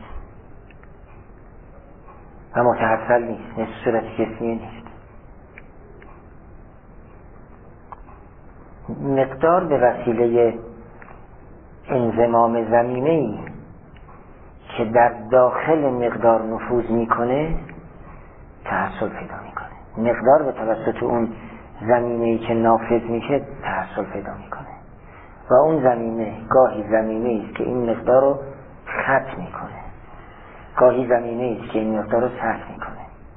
و متحصل نیست، مثل صورت جسمیه نیست. مقدار به وسیله انضمام زمینه‌ای که در داخل مقدار نفوذ میکنه تحصل پیدا میکنه. مقدار به توسط اون زمینه‌ای که نافذ میشه تحصل پیدا میکنه و اون زمینه گاهی زمینه‌ای است که این مقدار رو خط میکنه، گاهی زمینه‌ای است که این مقدار رو سطح میکنه.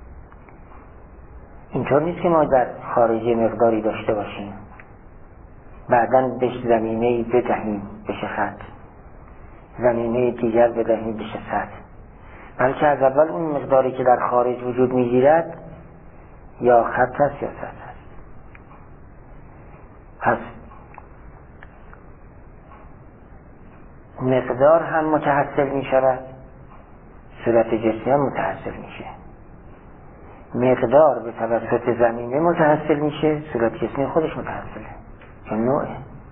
اینطور نیست که ما در خارجی مقداری داشته باشیم بعداً بهش زمینه‌ای بدهیم بشه خط، زمینه دیگر بدهیم بشه سطح، بلکه از اول اون مقداری که در خارج وجود میگیرد یا خط است یا سطح است. پس مقدار هم متحصل می شود، صورت جسمی هم متحصل میشه. مقدار به توسط زمینه متحصل میشه، صورت جسمی خودش متحصله، چون نوعه.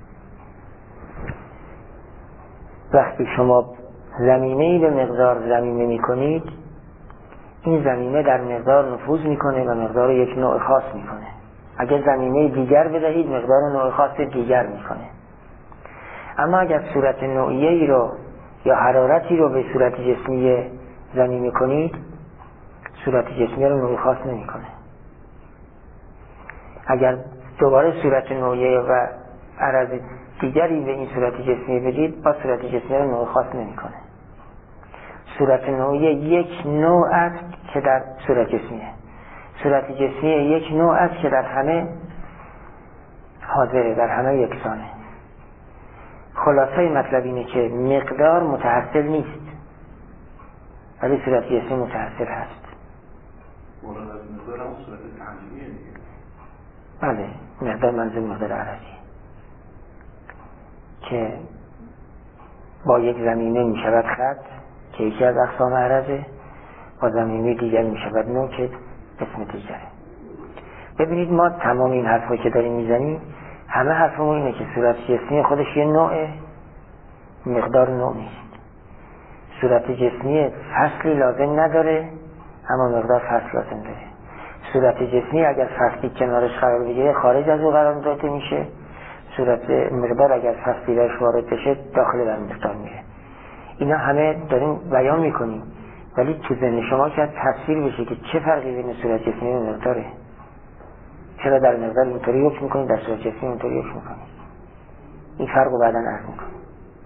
وقتی شما زمینه‌ای به مقدار زمینه میکنید، این زمینه در مقدار نفوذ میکنه و مقدار یک نوع خاص میکنه. اگر زمینه دیگر بدهید مقدار نوع خاص دیگر میکنه. اما اگر صورت نوعیه‌ای رو یا حرارتی رو به صورت جسمی زمینه کنید، صورت جسمی رو نوع خاص نمیکنه. اگر دوباره صورت نوعیه و عرض دیگری به این صورت جسمی بدید، با صورت جسمی رو نوع خاص نمی‌کنه. صورت نوعیه یک نوع است که در صورت جسمیه، صورت جسمی یک نوع است که در همه حاضره، در همه یکسانه. خلاصه مطلب اینه که مقدار متحصل نیست، ولی صورت جسمی متحصل هست. مراد از مقدار هم صورت تعلیمیه دیگه. بله، مقدار منظور مقدار عرضی که با یک زمینه می شود خط که یکی از اقسام عرضه، با زمینه دیگر می شود نوع که اسم دیگره. ببینید ما تمام این حرفایی که داریم میزنیم همه حرفمون اینه که صورت جسمی خودش یه نوعه، مقدار نوع نیست. صورت جسمی فصلی لازم نداره، اما مقدار فصل لازم داره. صورت جسمی اگر فصلی کنارش قرار بگیره خارج از او قرار داده میشه، صورت مقدار اگر فصلی درش وارد بشه داخل در مقدار میره. اینا همه داریم بیان میکنیم، ولی تو ذهن شما که تصویر بشه که چه فرقی بین صورت جسمی و مقداره. چرا در مقدار اینطوری حکم میکنید، در صورت جسمی اینطوری حکم میکنید؟ این فرق رو بعداً عرض میکنیم.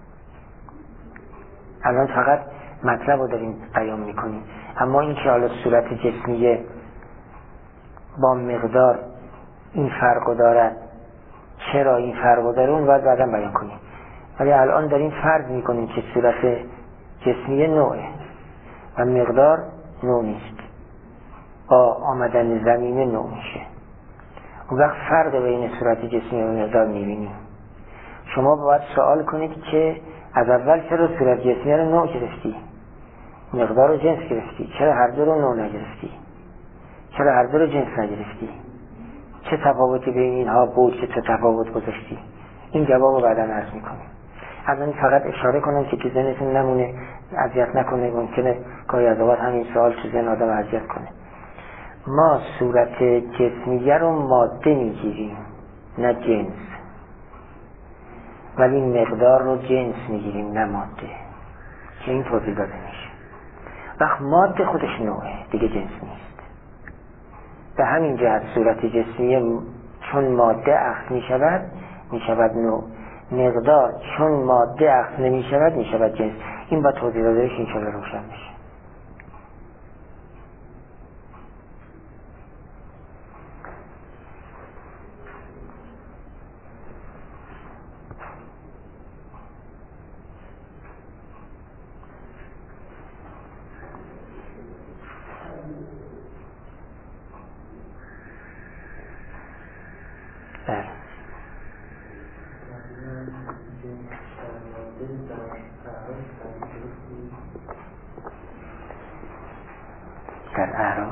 الان فقط مطلب رو داریم بیان میکنیم، اما این که حالا صورت جسمی با مقدار این فرق رو دارد، چرا این فرق رو داره، اون باید بعداً بیان کنیم. ولی الان داریم فرض میکنیم که صورت جسمی نوعه و مقدار نوع نیست، با آمدن زمینه نوع میشه. اون وقت فرق بین صورت جسمی و مقدار میبینیم. شما باید سوال کنید که از اول چرا صورت جسمی رو نوع گرفتی، مقدار رو جنس گرفتی؟ چرا هر دو رو نوع نگرفتی؟ چرا هر دو رو جنس نگرفتی؟ چه تفاوتی بین اینها بود که تو تفاوت گذاشتی؟ این جواب رو بعداً عرض میکنیم. الان فقط اشاره کنم که تو ذهنتون نمونه، اذیت نکنه. ممکنه گاهی از اوقات همین سوال تو ذهن آدم اذیت کنه. ما صورت جسمیه رو ماده میگیریم نه جنس، ولی مقدار رو جنس میگیریم نه ماده، که این توضیح داده میشه. وقت ماده خودش نوعه دیگه، جنس نیست. به همین جهت صورت جسمیه چون ماده اخذ میشود نوع، مقدار چون ماده اخذ نمیشود میشود جنس. این با توضیح دادهش انشاءالله روشن میشه. در اعراض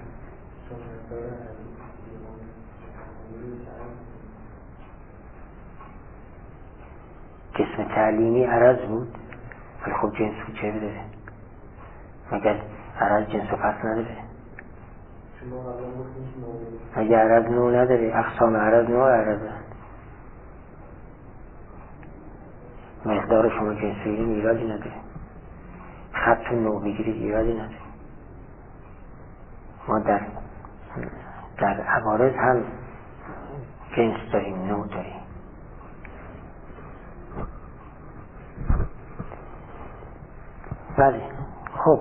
جسم تعلیمی عرض بود، ولی خب جنس بود چه بده؟ مگر عرض جنس و پس نداره؟ مگر عرض نوع نداره؟ اقسام عرض نوع عرضه. مقدار شما جنس بگیریم ایرادی نداره، خط نوع بگیرید ایرادی نداره. ما در عوارض هم جنس داریم، نوع داریم. بله خب،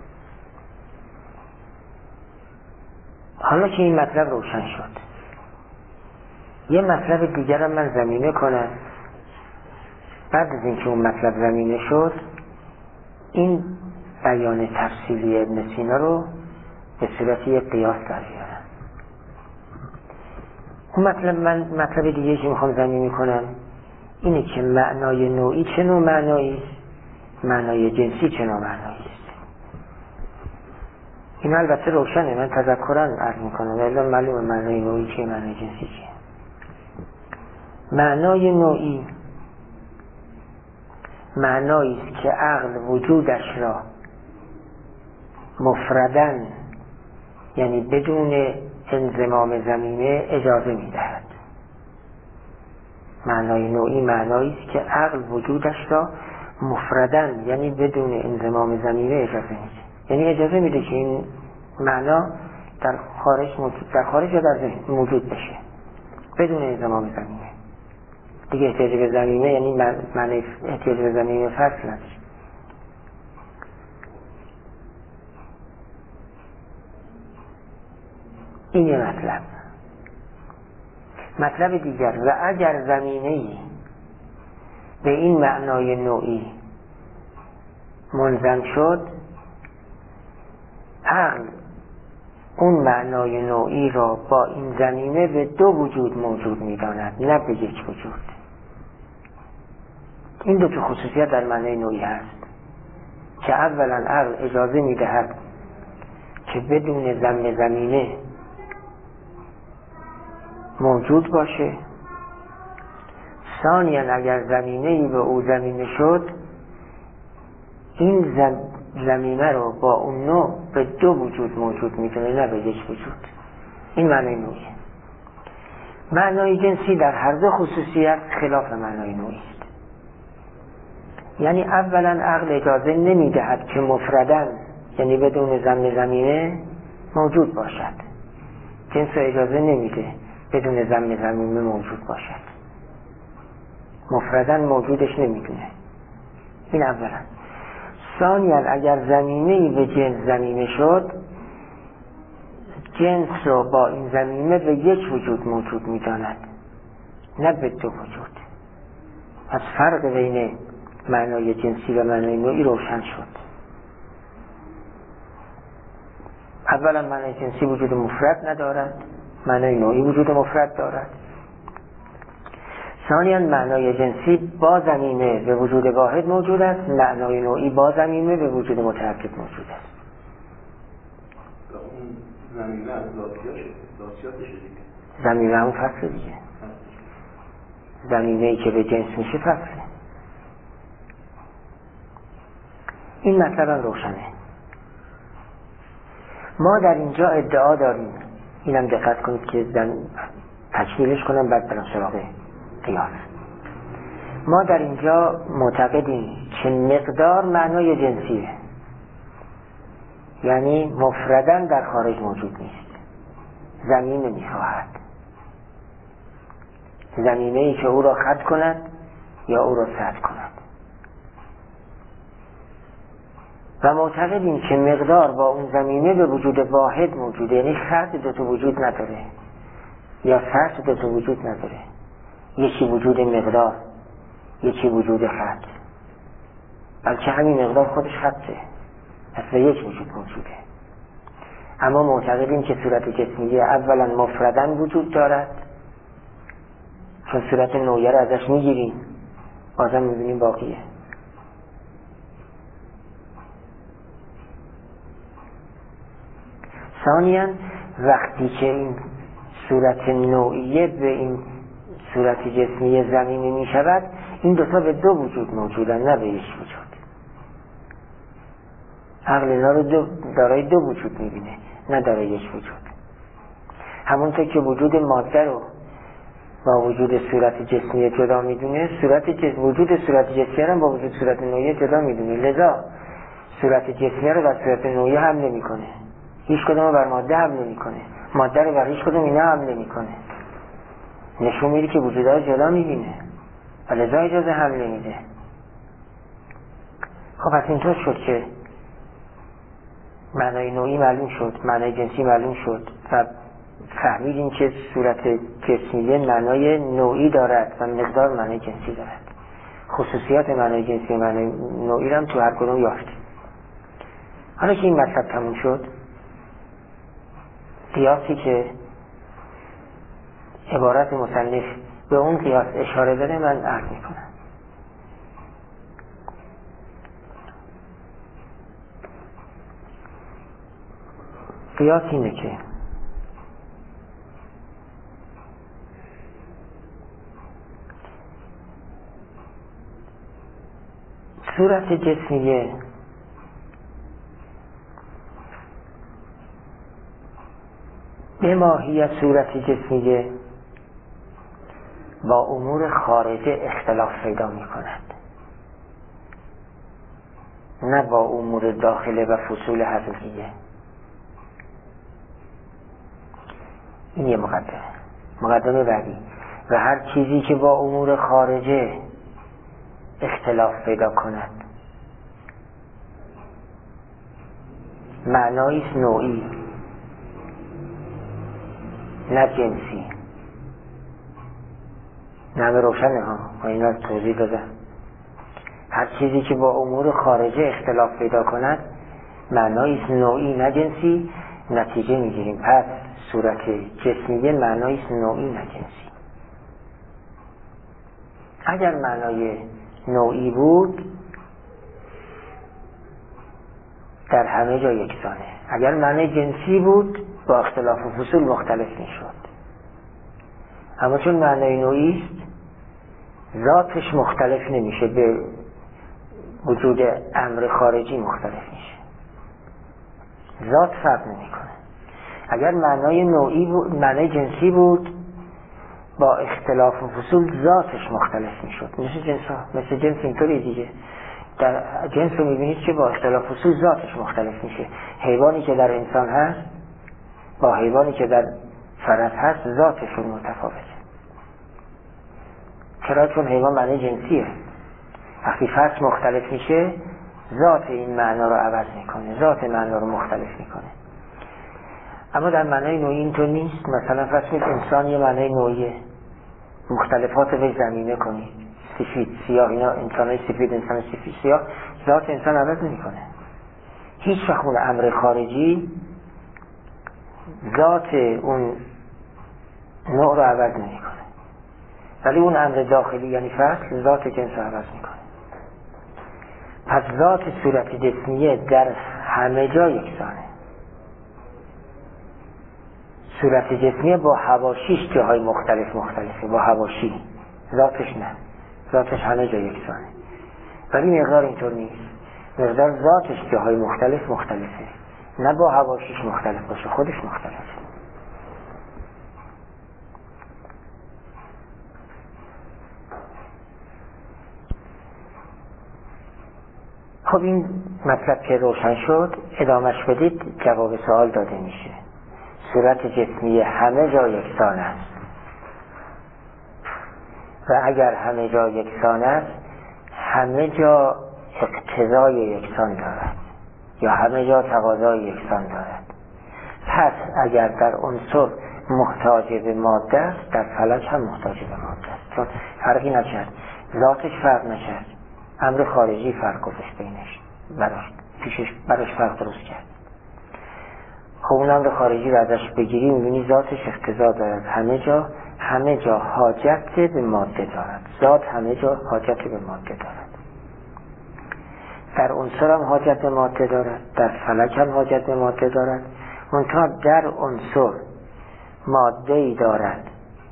حالا که این مطلب روشن شد، یه مطلب دیگر هم من زمینه کنم. بعد از اینکه اون مطلب زمینه شد، این بیان تفصیلی ابن سینا رو به صورت یک قیاس در بیارم. اون مطلب دیگه که میخوام زمینه کنم اینه که معنای نوعی چه نوع معنایی است، معنای جنسی چه نوع معنایی است. این البته روشنه، من تذکرا عرض میکنم، ولی معلومه معنای نوعی چه، معنای جنسی چه. معنای نوعی معنایی است که عقل وجودش را مفردن، یعنی بدون انضمام زمینه اجازه میدهد. معنای نوعی معنایی است که عقل وجودش را مفردن، یعنی بدون انضمام زمینه اجازه میده. یعنی اجازه میده که این معنا در خارج یا در ذهن موجود بشه. بدون انضمام زمینه. دیگه احتیاج به زمینه یعنی معنی احتیاج به زمینه فصل نداره. این یه مطلب دیگر. و اگر زمینه‌ای به این معنای نوعی منظم شد، عقل اون معنای نوعی را با این زمینه به دو وجود موجود می‌داند، نه به یک وجود. این دو تا خصوصیت در معنای نوعی هست که اولا عقل اجازه می‌دهد که بدون ضم زمینه موجود باشه. ثانیاً اگر زمینه‌ای به او زمینه شد، این زمینه رو با اون نوع به دو وجود موجود می‌دونه، نه به یک وجود. این معنای نوعیه. معنای جنسی در هر دو خصوصیت خلاف معنای نوعی است. یعنی اولا عقل اجازه نمی‌دهد که مفرداً یعنی بدون ضم زمینه موجود باشد. جنس اجازه نمیده بدون ضم زمینه موجود باشد. مفرداً موجودش نمیدونه. این اولا. ثانیاً اگر زمینه‌ای به جنس زمینه شد، جنس رو با این زمینه به یک وجود موجود می‌داند، نه به دو وجود. از فرق بین معنای جنسی و معنای نوعی روشن شد. اولا معنای جنسی وجود مفرد ندارد، معنای نوعی وجود مفرد دارد. ثانیاً معنای جنسی با زمینه به وجود واحد موجود است، معنای نوعی با زمینه به وجود متعدد موجود است. اون زمینه از ذاتیاتش دیگه. زمینه همون فصل دیگه. زمینه‌ای که به جنس میشه فصله. این مثلا روشنه. ما در اینجا ادعا داریم، اینم دقت کنید که تکمیلش کنم بعد برم سراغ قیاس. ما در اینجا معتقدیم که مقدار معنای جنسیه، یعنی مفرداً در خارج موجود نیست. زمینه میخواهد، زمینه‌ای که او را خط کند یا او را سد کند. و معتقدیم که مقدار با اون زمینه به وجود واحد موجوده، یعنی خط دو تا وجود نداره یا سطح دو تا وجود نداره. یکی وجود مقدار، یکی وجود خط، بلکه همین مقدار خودش خطه، پس به یک وجود موجوده. اما معتقدیم که صورت جسمیه اولا مفرداً وجود دارد، چون صورت نوعیه را ازش میگیریم، بازم میبینیم باقیه. ثانیاً وقتی که این صورت نوعیه به این صورت جسمی زمینی می شود، این دوتا به دو وجود موجودن، نه به یک وجود. عقل اینا رو دارای دو وجود می بینه، نه دارای یک وجود. همونطور که وجود ماده رو با وجود صورت جسمی جدا می دونه، وجود صورت جسمی رو با وجود صورت نوعیه جدا می دونه. لذا صورت جسمی رو بر صورت نوعیه حمل نمی کنه، هیچ کدوم بر ماده حمل نمی کنه، ماده رو بر هیچ کدوم اینا حمل نمی کنه. نشون میده که وجودها جدا میبینه و لذا اجازه حمل نمیده. خب پس اینطور شد که معنای نوعی معلوم شد، معنای جنسی معلوم شد و فهمیدیم که صورت جسمیه معنای نوعی دارد و مقدار معنای جنسی دارد. خصوصیات معنای جنسی و معنای نوعی رو هم تو هر کدوم یافتیم. حالا که این مطلب تموم شد، قیاسی که عبارت مصنف به اون قیاس اشاره داره من عرض میکنم. قیاس اینه که صورت جسمیه به ماهیت صورت جسمیه با امور خارجه اختلاف پیدا می کند، نه با امور داخله و فصول حقیقیه. این یه مقدمه. مقدمه بعدی. و هر چیزی که با امور خارجه اختلاف پیدا کند معنایی است نوعی نه جنسی. نمه روشنه ها، و اینا توضیح دادم. هر چیزی که با امور خارجه اختلاف پیدا کند معنایی است نوعی نه جنسی. نتیجه میگیریم پس صورت جسمیه معنایی است نوعی نه جنسی. اگر معنای نوعی بود در همه جا یکسانه. اگر معنای جنسی بود با اختلاف فصول مختلف میشد. اما چون معنای نوعی است ذاتش مختلف نمیشه، به وجود امر خارجی مختلف میشه. ذات فرق نمیکنه. اگر معنای نوعی بود، معنای جنسی بود با اختلاف و فصول ذاتش مختلف میشد. مثل جنس اینطوری دیگه. در جنس رو میبینید که با اختلاف و فصول ذاتش مختلف میشه. حیوانی که در انسان هست با حیوانی که در فرس هست ذاتشون متفاوته. چرا؟ چون حیوان معنی جنسیه. وقتی فرس مختلف میشه ذات این معنا رو عوض میکنه، ذات معنا رو مختلف میکنه. اما در معنای نوعی اینطور نیست. مثلا فرض کنید انسان یه معنای نوعیه، مختلفات رو زمینه کنید، سفید سیاه، اینا انسانای سفید، انسان سفید سیاه، ذات انسان عوض نمیکنه. هیچ وقت اون امر خارجی ذات اون نوع رو عوض نمیکنه، ولی اون امر داخلی یعنی فصل ذات جنس رو عوض میکنه. پس ذات صورت جسمیه در همه جا یکسانه. صورت جسمیه با حواشیش جاهای مختلفه، با حواشی، ذاتش نه. ذاتش همه جا یکسانه. ولی مقدار اینطور نیست. مقدار ذاتش جاهای مختلفه، نه با حواشیش مختلف باشه، خودش مختلفه. خب این مطلب که روشن شد ادامش بدید جواب سوال داده میشه. صورت جسمی همه جا یکسان است و اگر همه جا یکسان است همه جا اقتضای یکسان دارد یا همه جا تقاضای یکسان دارد. پس اگر در عنصر محتاج به ماده است در فلک هم محتاج به ماده است. چون فرقی نکرد، ذاتش فرق نکرد، امر خارجی فرق گذاشت بینش، براش فرق درست کرد. خب اون امر خارجی رو ازش بگیری میبینی ذاتش اقتضا دارد، همه جا حاجت به ماده دارد. ذات همه جا حاجت به ماده دارد. در عنصر هم حاجت به ماده دارد، در فلک هم حاجت به ماده دارد. منتها در عنصر ماده‌ای دارد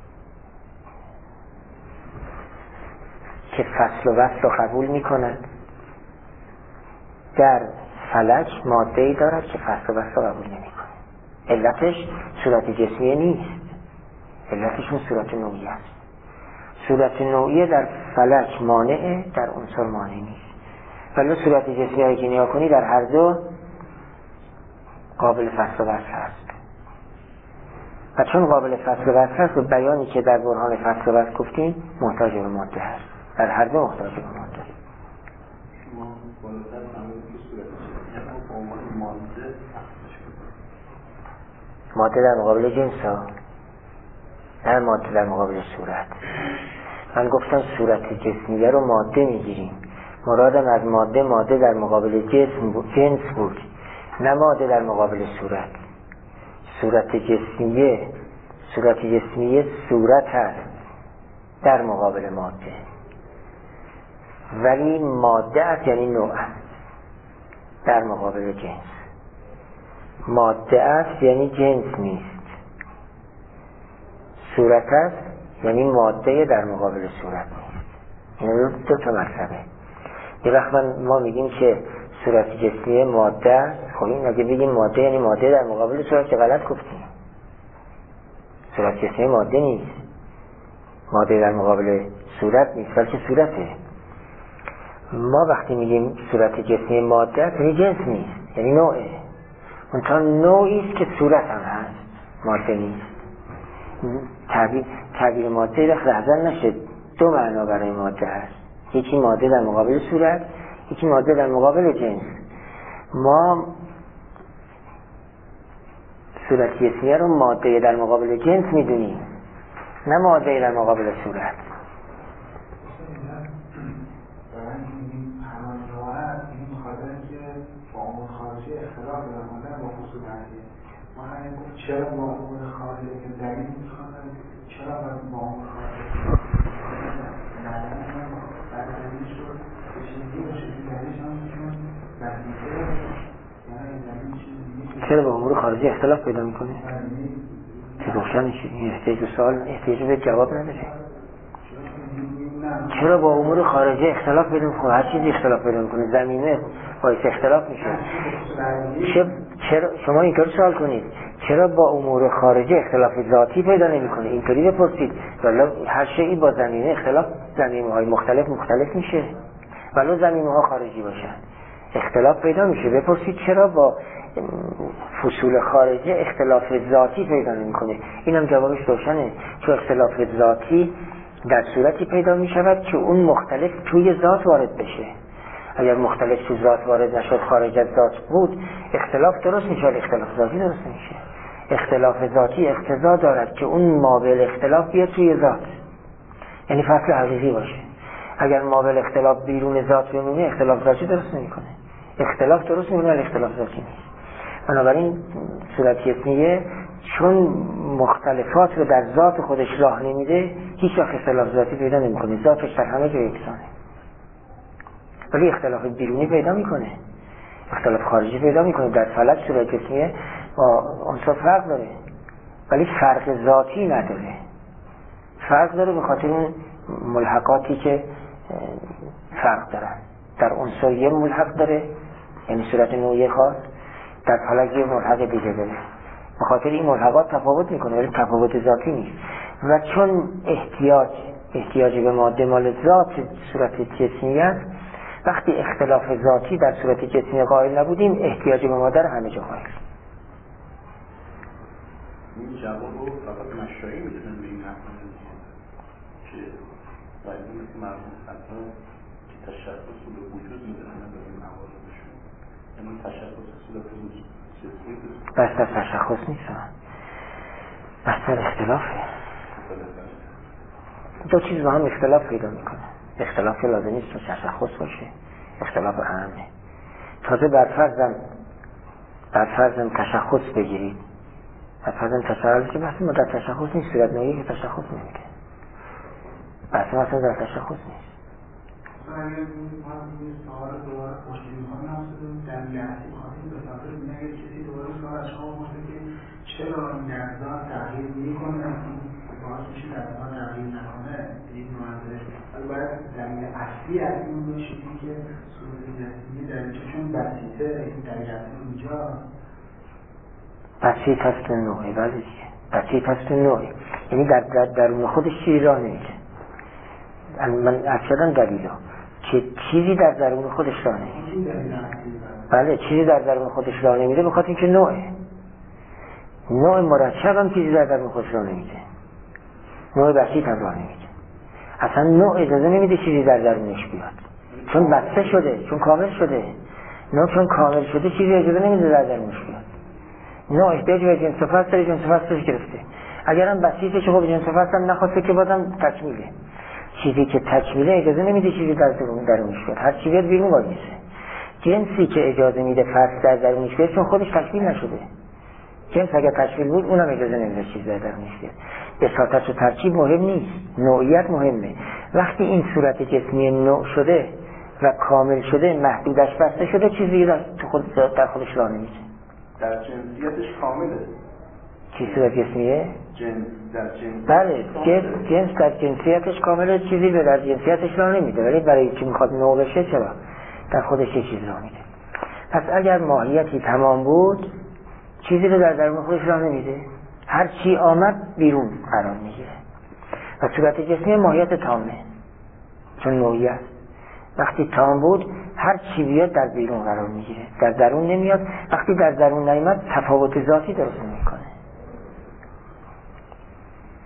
که فصل و وصل رو قبول می‌کند، در فلک ماده‌ای دارد که فصل و وصل رو قبول نمی‌کند. علتش صورت جسمیه نیست، علتش اون صورت نوعی است. صورت نوعی در فلک مانعه، در عنصر مانع نیست. ولی صورت جسمیه رو که نیا کنی در هر دو قابل فصل و وصل هست. و چون قابل فصل و وصل هست و بیانی که در برهان فصل و وصل گفتیم محتاج به ماده هست، در هر دو محتاج به ماده. شما بالاتر فهمیدید که صورت جسمیه رو به عنوان ماده ماده در مقابل جنس ها، نه ماده در مقابل صورت. من گفتم صورت جسمیه رو ماده میگیریم، مرادم از ماده در مقابل جنس بود، نه ماده در مقابل صورت. صورت جسمیه صورت هست در مقابل ماده، ولی ماده است یعنی نوع است در مقابل جنس. ماده است یعنی جنس نیست. صورت است یعنی ماده در مقابل صورت نیست. این دو تا مطلبه. یه وقت ما میگیم که صورت جسمی ماده است، خب این اگه بگیم ماده یعنی ماده در مقابل صورت که غلط گفتیم. صورت جسمی ماده نیست، ماده در مقابل صورت نیست، بلکه صورته. ما وقتی میگیم صورت جسمی ماده است یعنی جنس نیست، یعنی نوعه. اونطور نوعی است که صورت هم هست، ماده نیست. تعبیر ماده رهزن نشه. دو معنا برای ماده هست، یکی ماده در مقابل صورت، یکی ماده در مقابل جنس. ما صورت جسمیه رو ماده در مقابل جنس میدونیم، نه ماده در مقابل صورت. چرا با امور خارجی که دلیل میخوانن، چرا با امور خارجی بعد دلیل شد چیزی باشه که دلیلش هم میشون چرا با امور خارجی اختلاف پیدا میکنه؟ که روشنش این احتیاج به جواب نداره. چرا با امور خارجی اختلاف پیدا میکنه؟ هر چیزی اختلاف پیدا میکنه، زمینه باعث اختلاف میشه. چرا شما اینطور سوال کنید چرا با امور خارجی اختلاف ذاتی پیدا نمیکنه؟ اینطوری بپرسید ولی هر شیئی با زمینه اختلاف، زمینه‌های مختلف میشه، ولی زمینه‌ها خارجی باشن اختلاف پیدا میشه. بپرسید چرا با فصول خارجی اختلاف ذاتی پیدا نمیکنه؟ اینم جوابش روشنه، چون اختلاف ذاتی در صورتی پیدا میشود که اون مختلف توی ذات وارد بشه. اگر مختلف تو ذات وارد نشد، خارج از ذات بود، اختلاف درست میشه، اختلاف ذاتی درست نمیشه. اختلاف ذاتی اقتضا دارد که اون مابل اختلاف بیاد توی ذات، یعنی فصل حقیقی باشه. اگر مابل اختلاف بیرون ذات بمونه، اختلاف ذاتی درست نمیکنه. اختلاف درست میمونه، اختلاف ذاتی نیست. بنابراین صورت جسمیه چون مختلفات رو در ذات خودش راه نمیده، هیچ وقت اختلاف ذاتی پیدا نمیکنه. ذاتش در همه جا یکسانه، ولی اختلاف بیرونی پیدا میکنه، اختلاف خارجی پیدا میکنه. در فلک صورت جسمیه با عنصر فرق داره، ولی فرق ذاتی نداره. فرق داره به خاطر اون ملحقاتی که فرق دارن. در عنصر یه ملحق داره، یعنی صورت نوعی خاص، در فلک یه ملحق دیگه داره. به خاطر این ملحقات تفاوت میکنه، ولی تفاوت ذاتی نیست. و چون احتیاج به ماده مال ذات صورت جسمی است، وقتی اختلاف ذاتی در صورت جسمی قائل نبودیم، احتیاج به ماده همه جا قائل. این جواب رو فقط مشایی میتونن به این حرف که باید مثل مرمون حتی تشخص به وجود میدونن به این موارد یعنی تشخص صورت جسمی بس در تشخص نیست، بس در اختلافه. دو چیز با هم اختلاف پیدا میکنه. اختلاف لازم نیست تشخص باشه، اختلاف اهمه. تازه بر فرضم تشخص بگیرید، بر فرضم تشخص که بحث ما در تشخص نیست، صورت نوعی که تشخص نمیده، بحث ما اصلا در تشخص نیست. اگر ما این سوال دوباره پشتی می‌کنیم در لحظه خواهیم به خاطر اینه اگر کسی دوباره سوال از شما پرسه که چرا این لحظه تغییر می‌کنه، باعث میشه لحظه تغییر نکنه، این منظره. ولی باید زمین اصلی از این باشه که صورت جسمی در اینجا چون بسیطه این دقیقه اینجا بسیط هست و نوعی، ولی دیگه بسیط هست و نوعی، یعنی در درون خودش چیزی راه نمیده. من اصلا دلیلا که چیزی در درون خودش راه نمیده. بله، چیزی در درون خودش راه نمیده به خاطر اینکه نوع مرکب هم چیزی در درون خودش راه نمیده، نوع بسیط هم راه نمیده. اصلا نوع اجازه نمیده چیزی در درونش بیاد، چون بسته شده، چون کامل شده. نوع چون کامل شده چیزی اجازه نمیده در درونش بیاد. نوع احتیاج به جنس و فصل داره، جنس و فصلش گرفته. اگرم بسیطه که خب جنس و فصل هم نخواسته که بازم تکمیله. چیزی که تکمیله اجازه نمیده چیزی در درونش بیاد، هر چی بیاد بیرون باید میشه. جنسی که اجازه میده فصل در درونش بیاد چون خودش تکمیل نشده. جنس اگر تکمیل بود اونم اجازه نمیده چیزی در درونش بیاد. بساطت و ترکیب مهم نیست، نوعیت مهمه. وقتی این صورت جسمی نوع شده و کامل شده، محدودش بسته شده، چیزی در خودش راه نمیده. در جنسیتش کامله. چی صورت جسمیه؟ در جنسیتش بله، جنس در جنسیتش کامله، چیزی به در جنسیتش راه نمیده. ولی برای چی میخواد نوع بشه؟ چرا؟ در خودش یه چیز راه میده. پس اگر ماهیتی تمام بود، چیزی رو در درون خودش راه نمیده، هر چی آمد بیرون قرار میگیره. و صورت جسمی ماهیت تامه، چون نوعیت. وقتی تام بود هر چی بیاد در بیرون قرار میگیره، در درون نمیاد. وقتی در درون نیامد تفاوت ذاتی درست نمیکنه.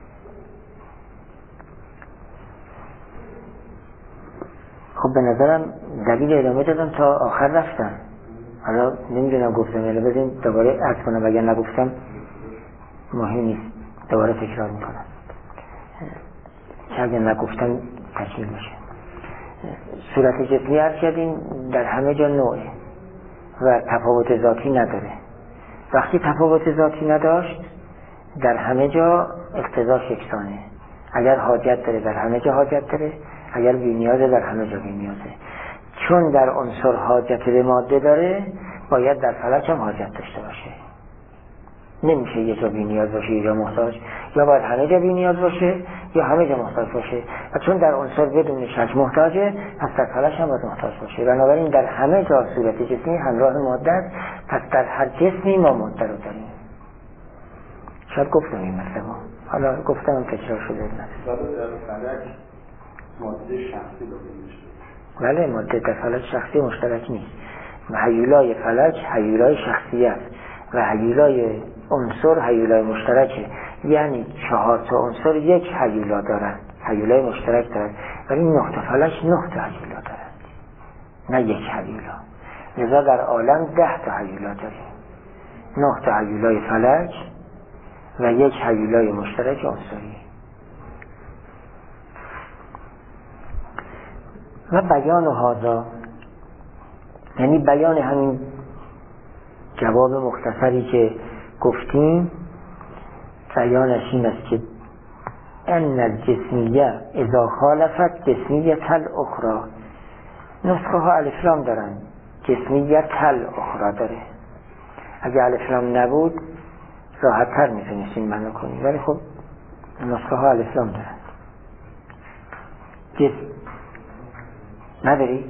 خب به نظرم دلیل ادامه دادم تا آخر رفتم. حالا نمیدونم گفتم یا بزنیم دوباره عرض کنم، اگر نگفتم مهم نیست دوباره تکرار میکنم که اگر نگفتم تکمیل بشه. صورت جسمی عرض کردیم در همه جا نوعه و تفاوت ذاتی نداره. وقتی تفاوت ذاتی نداشت در همه جا اقتضاش یکسانه. اگر حاجت داره در همه جا حاجت داره، اگر بی‌نیازه در همه جا بی‌نیازه. چون در عنصر حاجت به ماده داره باید در فلک هم حاجت داشته باشه. نمیشه یه جا بی‌نیاز باشه یه جا محتاج، یا باید همه جا بی‌نیاز باشه یا همه جا محتاج باشه. و چون در عنصر بدون شک محتاجه پس در فلک هم باید محتاج باشه. بنابراین در همه جا صورت جسمی همراه ماده است. پس در هر جسمی ما ماده رو داریم. شاید گفتم این مثلا حالا گفتم تکرار شده در فلک ماده شخصی داشته. بله ماده در فلک شخصی مشترک نیست. هیولای فلک هیولای شخصیت و هیولای عنصر هیولای مشترکه. یعنی 4 تا عنصر یک هیولا دارن، هیولای مشترک دارن، ولی 9 تا فلک 9 تا هیولا دارن، نه یک هیولا. لذا در عالم 10 تا هیولا داریم، 9 تا هیولای فلک و یک هیولای مشترک عنصری. و بیان هذا یعنی بیان همین جواب مختصری که گفتیم، بیانش این است که ان الجسمیه اذا خالفت جسمیت الاخرى. نسخه ها الف لام دارن، جسمیت الاخرى داره. اگه الف لام نبود راحت تر میتونستیم معنا کنیم، ولی خب نسخه ها الف لام دارن. نداری؟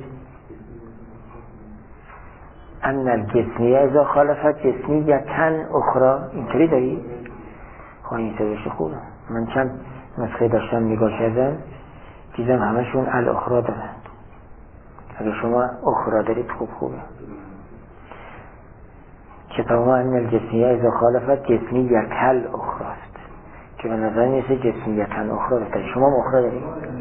ان الجسمیه اذا خالفت جسمیتن اخرى، اینطوری داری؟ خواهی اینطوری بشه خوبه. من چند نسخه داشتم نگاه کردم دیدم همشون الاخرى دارن. اگه شما اخرى دارید خوبه. کتاب ما ان الجسمیه اذا خالفت جسمیتن اخرى است که به نظر میسه جسمیتن اخرى بهتره. شما اخرى دارید؟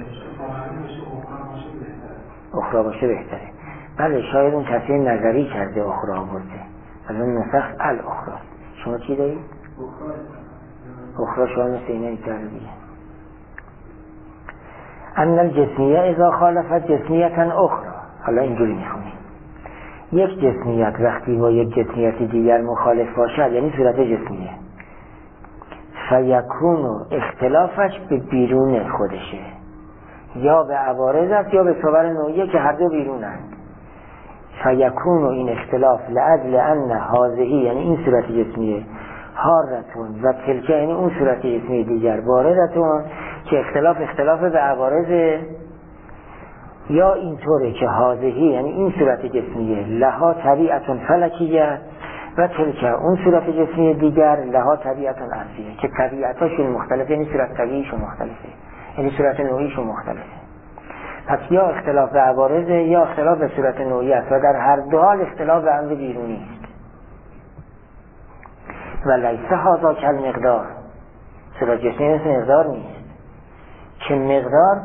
اخرى باشه بهتره. بله شاید اون تصحیح نظری کرده اخرى آورده، از اون نسخ الاخرى. شما چی دارید؟ اخرى شما مثل اینه ایتر دیگه. ان الجسمیه اذا خالفت جسمیتا اخرى. حالا اینجوری میخونیم یک جسمیت وقتی با یک جسمیت دیگر مخالف باشد، یعنی صورت جسمیه، فیکون اختلافش به بیرون خودشه، یا به عوارض است یا به صور نوعیه که هر دو بیرونند. فیکون این اختلاف لأجل ان هذه یعنی این صورت جسمیه، حارتون و تلکه یعنی اون صورت جسمی دیگر، واردتون که اختلاف به عوارض، یا اینطوره که هذه یعنی این صورت جسمیه لها طبیعتون فلکیه و تلکه اون صورت جسمی دیگر لها طبیعتون ارضیه که طبیعتاشون مختلفه، یعنی صورت طبیعیشون مختلفه، یعنی صورت نوعیشون مختلفه. پس یا اختلاف به عوارض یا اختلاف به صورت نوعی است و در هر دو حال اختلاف به امر بیرونی است. و لیس هذا کالمقدار، صورت جسمی مثل مقدار نیست که مقدار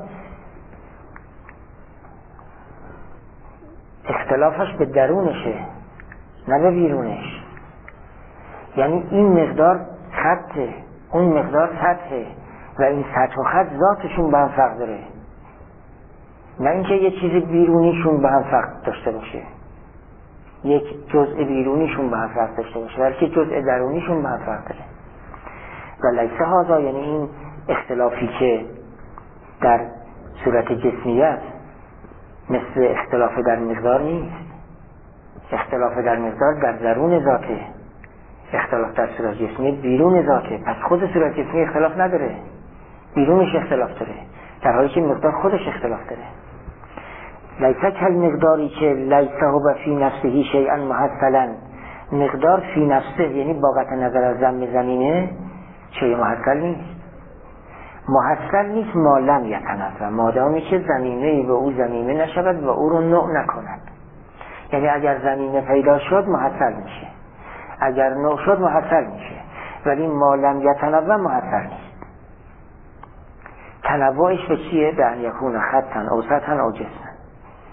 اختلافش به درونشه نه به بیرونش. یعنی این مقدار خطه، اون مقدار سطحه و این سطح و خط ذاتشون به هم فرق داره، نه اینکه یه چیز بیرونیشون به هم فرق داشته باشه، یک جزء بیرونیشون به هم فرق داشته باشه، بلکه جزء درونیشون به هم فرق داره. و لیس هذا یعنی این اختلافی که در صورت جسمیت مثل اختلاف در مقدار نیست. اختلاف در مقدار در درون ذاته، اختلاف در صورت جسمی بیرون ذاته. پس خود صورت جسمی اختلاف نداره، بیرونش اختلاف داره، در حالی که مقدار خودش اختلاف داره. لیس کالمقداری که لیس هو فی نفسه شیئا محصلا، مقدار فی نفسه یعنی با قطع نظر از زمینه شیء محصل نیست. محصل نیست ما لم یتنظم، مادامی که زمینه‌ای به او زمینه نشود و او رو نوع نکند. یعنی اگر زمینه پیدا شد محصل میشه، اگر نوع شد محصل میشه، ولی ما لم یتنظم محصل نیست. تنوعش به چیه؟ به ان یکون خطا او سطحا او جسما.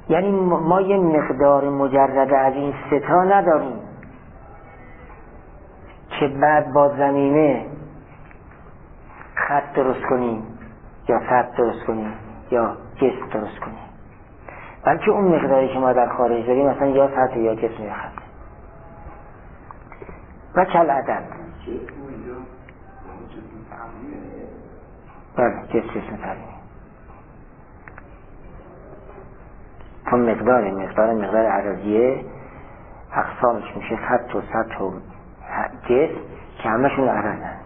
یعنی ما یه مقدار مجرد از این ستا نداریم که بعد با زمینه خط درست کنیم یا سطح درست کنیم یا جسم درست کنیم، بلکه اون مقداری که ما در خارج داریم مثلا یا سطح یا جسم یا خط. و کل عدد بله جسم تعلیمی، چون مقدار عددیه اقسامش میشه خط و سطح و جسم که همشون عددند.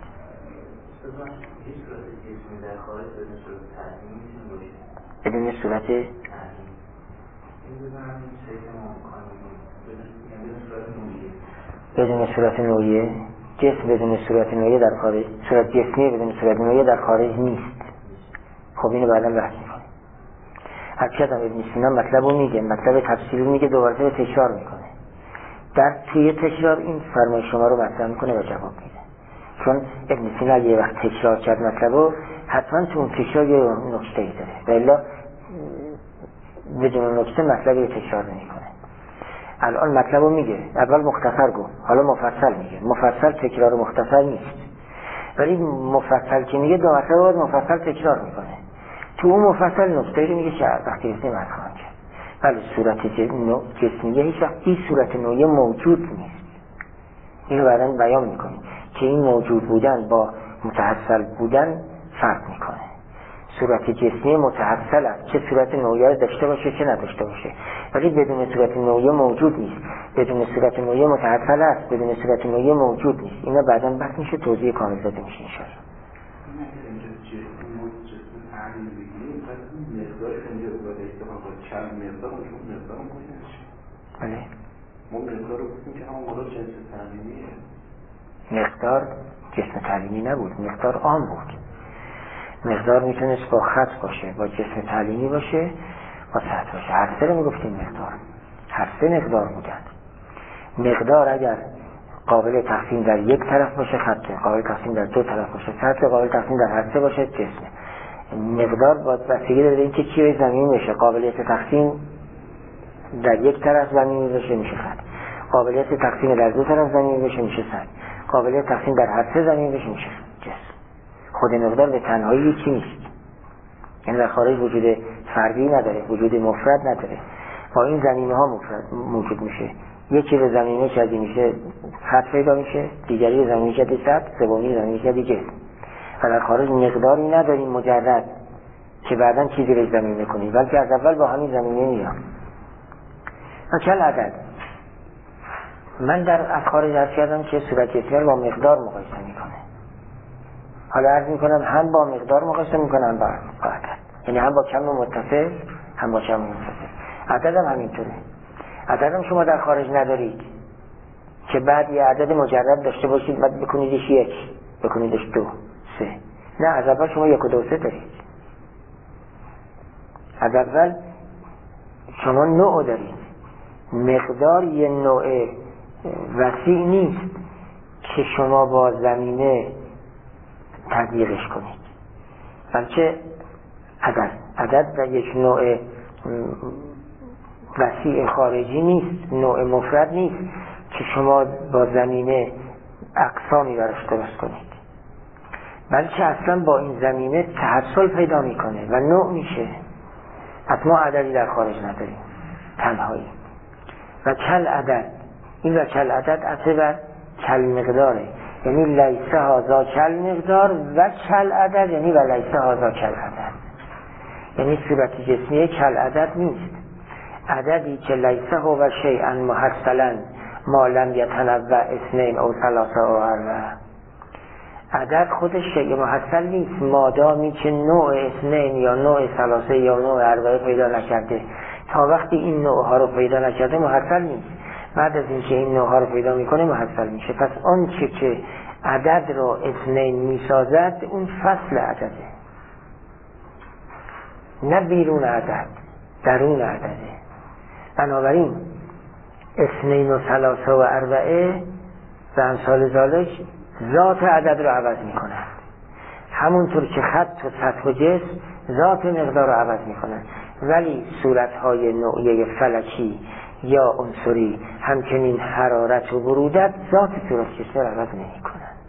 بدون صورت نوعیه، جسم بدون صورت نوعیه در خارج، صورت جسمی بدون صورت نوعیه در خارج نیست. خب اینو بعدا بحث میکنیم. حقیقتا ابن سینا مطلب رو میگه، مطلب تفسیری رو میگه، دوباره تکرار میکنه. در توی تکرار این فرمای شما رو مطرح میکنه و جواب میده. چون ابن سینا یه وقت تکرار کرد مطلب رو، حتما تو اون تکرار یه نکته‌ای داره، والا بدون نکته مطلبی رو تکرار نمیکنه. الان مطلب رو میگه، اول مختصر گفت، حالا مفصل میگه. مفصل تکرار مختصر نیست، ولی مفصل که میگه دو مرتبه باید مفصل تکرار میکنه. تو اون مفصل نکته رو میگه که وقتی رسیم از خواهند کرد. ولی صورت جسمیه هیچ وقت این صورت نوعی موجود نیست. اینو بعداً بیان میکنیم که این موجود بودن با متحصل بودن فرق میکنه. صورت جسمی متحصل است، چه صورت نوعی داشته باشه چه نداشته باشه، ولی بدون صورت نوعی موجود نیست. بدون صورت نوعی متحصل است، بدون صورت نوعی موجود نیست. اینا بعداً بحث میشه، توضیح کامل داده میشه ان شاء الله. بله ما مقدار رو گفتیم که همون مقدار جنس تعلیمیه. مقدار جسم تعلیمی نبود، مقدار عام بود. مقدار میتونست با خط باشه، با جسم تعلیمی باشه، با سطح باشه. هر سه رو میگفتیم مقدار، هر سه مقدار بودن. مقدار اگر قابل تقسیم در یک طرف باشه خط، قابل تقسیم در دو طرف باشه سطح، قابل تقسیم در هر سه باشه جسم. مقدار با بستگی داره اینکه چی زمین بشه. قابلیت تقسیم در یک طرف زمین بشه میشه خط، قابلیت تقسیم در دو طرف زمین بشه میشه سطح، قابلیت تقسیم در هر سه زمین بشه میشه جسم. خود مقدار به تنهایی چی نیست، یعنی در خارج وجود فردی نداره، وجود مفرد نداره. با این زمینه ها مفرد موجود میشه. یکی به زمینه شدی میشه خط پیدا میشه، دیگری به زمینه شدی سطح، سومی زمینه شدی جسم. و در خارج مقداری نداریم مجرد که بعداً چیزی رو زمینه کنیم، بلکه از اول با همین زمینه میام. کل عدد، من در از خارج عرض کردم که صورت جسمی با مقدار مقایسه میکنه. حالا عرض میکنم هم با مقدار مقایسه میکنم با عدد، یعنی هم با کم متصل هم با کم منفصل. عدد هم همینطوره. عدد هم شما در خارج ندارید که بعد یه عدد مجرد داشته باشید بعد بکنیدش یک، بکنیدش دو، سه. نه، از اول شما یک و دو سه دارید. از اول شما نوع دارید. مقدار یه نوع وسیع نیست که شما با زمینه تغییرش کنید، بلکه عدد در یک نوع وسیع خارجی نیست، نوع مفرد نیست که شما با زمینه اقسامی براش درست کنید، بلکه اصلا با این زمینه تحصل پیدا میکنه و نوع میشه. پس ما عددی در خارج نداریم، تنهایی. و کل عدد، این و کل عدد اصلا بر کل مقداره، یعنی لیسه هازا کل مقدار و کل عدد، یعنی و لیسه هازا کل عدد، یعنی صورت جسمی کل عدد نیست. عددی که لیسه هو شیئا محصلا ما لم یتنوع اثنین او ثلاثه او اربعه. عدد خودش شیء محصل نیست مادامی که نوع اثنین یا نوع ثلاثه یا نوع اربعه پیدا نکرده. تا وقتی این نوع ها رو پیدا نکرده محصل نیست. بعد از اینکه این نوع ها رو پیدا میکنه محصل میشه. پس آن چه که عدد رو اثنین میسازد اون فصل عدده، نه بیرون عدد، درون عدده. بنابراین اثنین و ثلاثه و اربعه و امثال ذالک ذات عدد رو عوض میکنن، همونطور که خط و سطح و جسم ذات مقدار رو عوض میکنن. ولی صورتهای نوعیه فلکی یا عنصری همچنین حرارت و برودت ذات صورت ششتر عوض نمی کنند.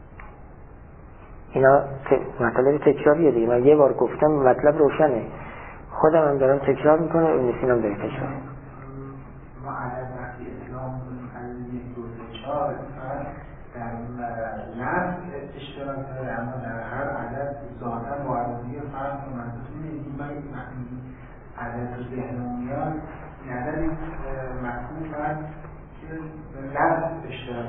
اینا مطلب تکراریه دیگه. من یه بار گفتم مطلب روشنه، خودم هم دارم تکرار میکنه، اون نسینم داره تکرار. ما عدد وقتی اسلام از یک دو سه چهار در نفس اشتراک داره، اما در هر عدد ذاتاً با عددی فرق و منطقی میدیم. عدد ذهنیان این عدد مفهوم فرق که لفظ اشتراک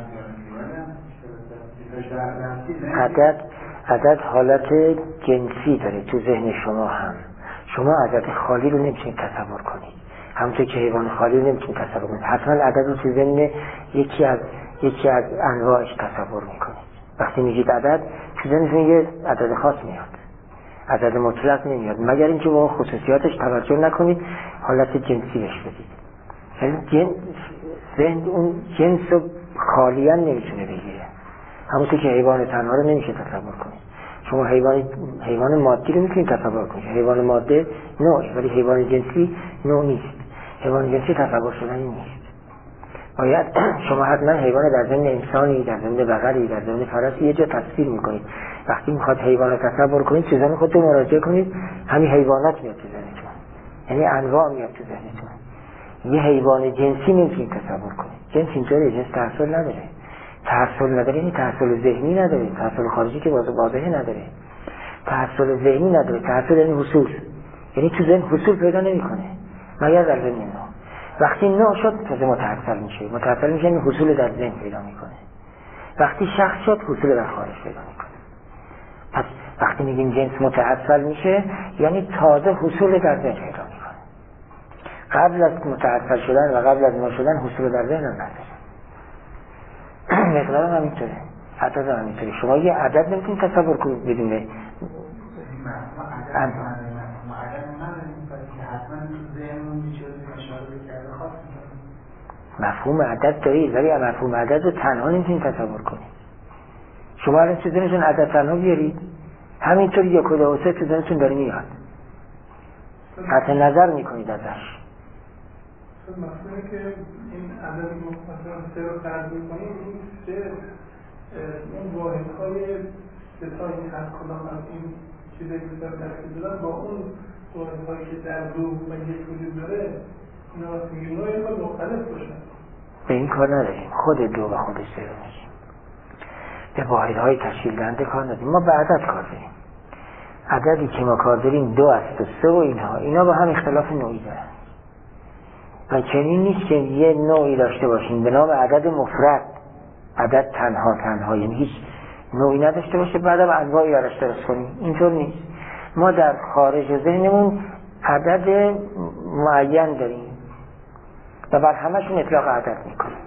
داره. عدد حالت جنسی داره تو ذهن شما هم. شما عدد خالی رو نمیتونید تصور کنید، همونطور که حیوان خالی رو نمیتونید تصور کنید. حتما عدد رو تو ذهن یکی از انواعش تصور میکنید. وقتی میگید عدد تو ذهنتون یه عدد خاص میاد، عدد مطلق نمیاد، مگر اینکه با خصوصیاتش توجه نکنید، حالت جنسی بهش بدید. یعنی ذهن اون جنس رو خالیاً نمیتونه بگیره. همونطور که حیوان تنها رو نمیشه تصور کنید. شما حیوان مادی رو میتونید تصور کنید. حیوان ماده نوعه، ولی حیوان جنسی نوع نیست. حیوان جنسی تصور شدنی نیست. باید شما حتما حیوان در ضمن انسانی، در ضمن بقری، در ضمن فرسی یه جا تصویر میکنید. وقتی میخواد حیوان رو تصور کنید تو ذهن خودتون مراجعه کنید، همین حیوانات میاد تو ذهنتون، یعنی انواع میاد تو ذهنتون. یه حیوان جنسی نمیتونید تصور کنید. جنس اینطوری، جنس تحصل نداره. تحصل نداره یعنی تحصل ذهنی نداره، تحصل خارجی که واضحه نداره. تحصل ذهنی نداره، تحصل یعنی حصول، یعنی تو ذهن حصول پیدا نمیکنه مگر در ذهن نوع. وقتی نوع شد تازه متحصل میشه یعنی حصول در ذهن پیدا میکنه. وقتی شخص شد حصول در خارج پیدا میکنه. پس وقتی میگیم جنس متحصل میشه یعنی تازه حصول در ذهن پیدا میکنه. قبل از متحصل شدن و قبل از نوع شدن حصول در ذهن نداره. مقدار هم همینطوره، عدد هم همینطوره. شما یه عدد نمیتونید تصور کنید بدون مفهوم عدد دارید، ولی مفهوم عدد رو تنها نمیتونید تصور کنید. شما الان تو ذهنتون عدد تنها بیارید، همینطوری یک و دو و سه تو ذهنتون داره میاد، قطع نظر میکنید ازش. مفهومه که این عدد مثلا سه رو فرض میکنیم، این سه اون واحدهای ستایی هر کدام از این چیزایی که در ترکیب دادن با اون واحدهایی که در روح و یک وجود داره اینا وقتی میگیم نوعی باید مختلف باشن. به این کار نداریم، خود دو و خود سه رو میگیم، به واحدهای تشکیل دهنده کار نداریم. ما به عدد کار داریم. عددی که ما کار داریم دو است و سه و اینا با هم اختلاف نوعی دارن و چنین نیست که یه نوعی داشته باشیم به نام عدد مفرد، عدد تنها یعنی هیچ نوعی نداشته باشه بعدم انواعی براش درست کنیم. اینطور نیست. ما در خارج ذهنمون عدد معین داریم و بر همشون اطلاق عدد میکنیم.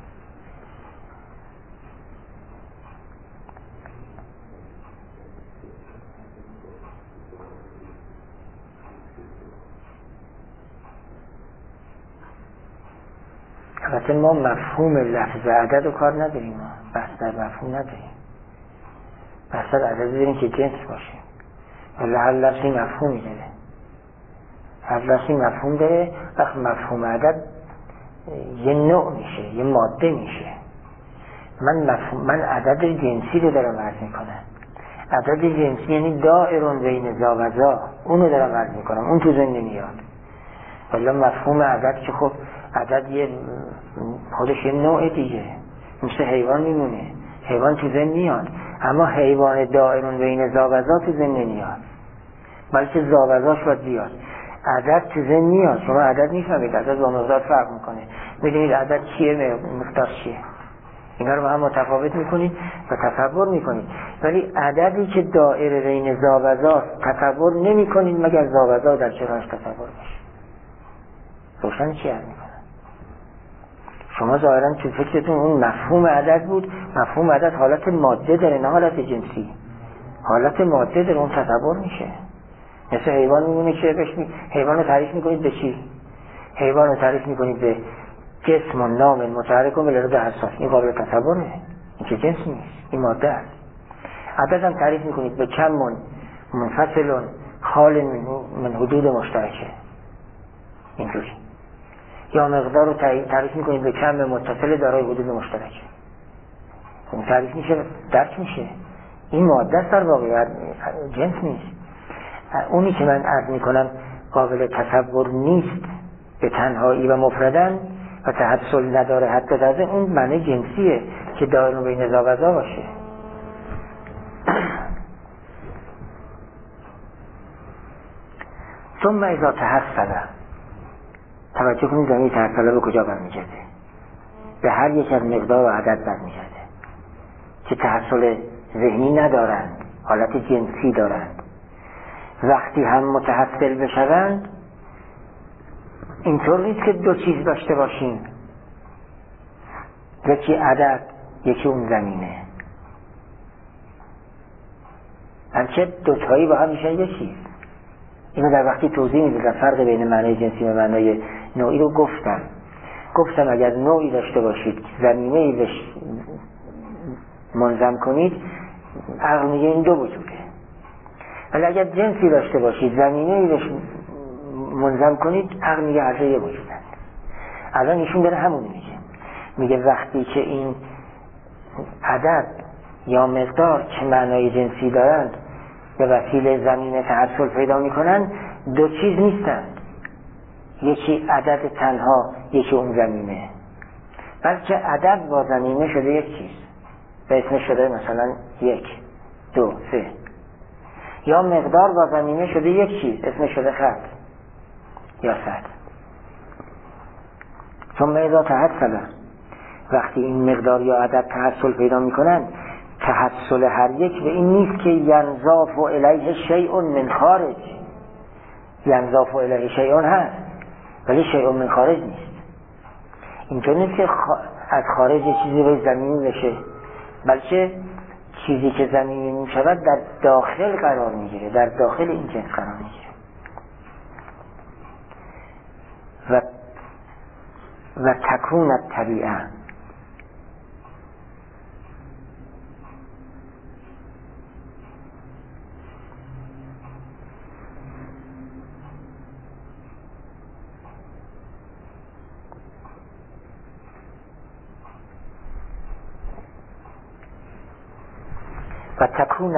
البته ما مفهوم لفظ عدد رو کار نداریم، ما بحث در مفهوم نداریم، بحث در عدد داریم که جنس باشه. ولی هر لفظی مفهومی داره، هر لفظی مفهوم داره. وقت مفهوم عدد یه نوع میشه، یه ماده میشه. من عدد جنسی رو دارم عرض میکنم. عدد جنسی یعنی دائرون بین ذا و ذا، اونو دارم عرض میکنم، اون تو ذهن نمیاد. ولی مفهوم عدد که خب عدد یه خودش یه نوع دیگه، مثل حیوان میمونه. حیوان تو ذهن میاد، اما حیوان دائرون بین ذا و ذا تو ذهن نمیاد، بلکه ذا و ذاش باید بیاد. عدد تو ذهن میاد، شما عدد میفهمید، عدد با مقدار فرق میکنه، میدونید عدد چیه مقدار چیه، اینا رو با هم متفاوت میکنید و تصور میکنید. ولی عددی که دائره بین ذا و ذا تصور نمیکنید مگر ذا و ذا در چراش تصور بشه. روشن چی عرض میکنم؟ شما ظاهرا تو فکرتون اون مفهوم عدد بود. مفهوم عدد حالت ماده داره نه حالت جنسی. حالت ماده داره، اون تصور میشه. مثل حیوان میمونه که حیوان رو تعریف میکنید به چی؟ حیوان رو تعریف میکنید به جسم و نام متحرک و ملرد حساس، این قابل تصوره، این که جنس نیست، این ماده است. عدد هم تعریف میکنید به کم منفصل خال من حدود مشترکه، اینطوری. یا مقدار رو تعریف میکنید به کم متصل دارای حدود مشترک، اون تعریف میشه، درک میشه. این ماده است در واقع، جنس نیست. اونی که من عرض میکنم قابل تصور نیست به تنهایی و مفردن و تحصل نداره حتی در اون معنی جنسیه که دائم بین ذا و ذا باشه. ثم اذا تحصل، توجه کنید زمین تحصل به کجا برمیگرده؟ به هر یک از مقدار و عدد برمیگرده که تحصل ذهنی ندارند، حالت جنسی دارند. وقتی هم متحصل بشوند اینطور نیست که دو چیز داشته باشیم، یکی عدد یکی اون زمینه، بلکه دوتایی با هم میشن یک چیز. اینو در وقتی توضیح میدادم فرق بین معنای جنسی و معنای نوعی رو گفتم اگر نوعی داشته باشید زمینه‌ای بهش منظم کنید عقل میگه این دو وجوده، ولی اگر جنسی داشته باشید زمینه‌ای بهش منظم کنید عقل میگه هر دو وجودند. الان ایشون داره همون میگه وقتی که این عدد یا مقدار که معنای جنسی دارند به وسیله زمینه تحصل پیدا میکنن، دو چیز نیستند، یکی عدد تنها یکی اون زمینه، بلکه عدد با زمینه شده یک چیز به اسم شده مثلا 1 2 3، یا مقدار با زمینه شده یک چیز اسم شده خط یا سطح. ثم اذا تحصل، وقتی این مقدار یا عدد تحصل پیدا میکنن، تحصل هر یک به این نیست که ینضاف الیه شیء من خارج. ینضاف الیه شیء هست ولی شیء من خارج نیست. اینطور نیست که از خارج چیزی به زمینی بشه، بلکه چیزی که زمینی میشود در داخل قرار میگیره، در داخل این جنس قرار میگیره. و تکون الطبیعه، و تکون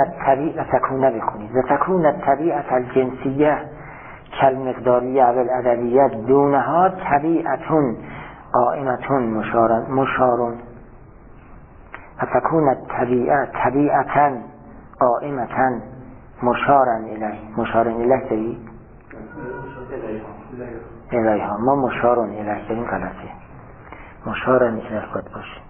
الطبیعه الجنسیه کالمقداریه و العددیه دونها طبیعتون قائمتون مشارون. و تکون الطبیعه طبیعتن قائمتن مشارن الیه دارید؟ الیها، ما مشارون الیه داریم غلطه، مشارن الیه باید باشه.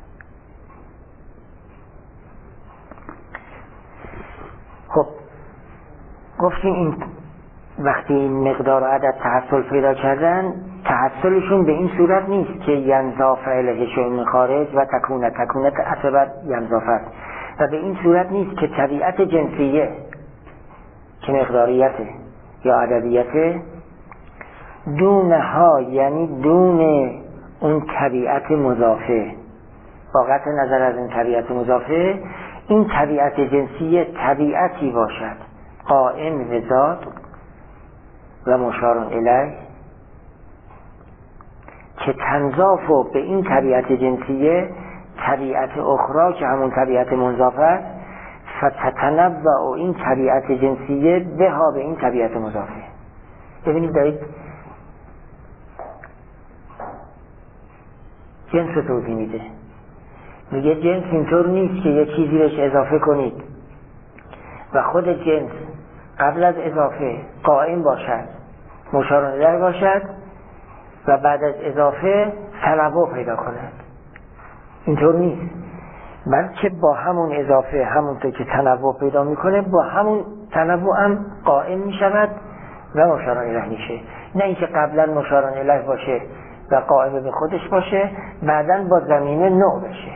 خب گفتیم این وقتی این مقدار و عدد تحصل پیدا کردن، تحصلشون به این صورت نیست که ینضاف الیه شیء من خارج و تکونت اثبت ینضافت، و به این صورت نیست که طبیعت جنسیه که مقداریته یا عددیته دونها، یعنی دون اون طبیعت مضافه، با قطع نظر از این طبیعت مضافه، این طبیعت جنسیه طبیعتی باشد قائم به ذات و مشارون الیه که تنضاف به این طبیعت جنسیه طبیعت اخرى که همون طبیعت منضاف است، فتتنوع این طبیعت جنسیه بها به این طبیعت مضافه. ببینید دارید جنس رو توضیح میده، میگه جنس اینطور نیست که یک چیزی بهش اضافه کنید و خود جنس قبل از اضافه قائم باشد، مشار الیه باشد و بعد از اضافه تنوع پیدا کند. اینطور نیست، بلکه با همون اضافه همونطور که تنوع پیدا میکنه با همون تنوع هم قائم میشود و مشار الیه میشه. نه اینکه قبلا مشار الیه باشه و قائم به خودش باشه بعداً با زمینه نوع بشه،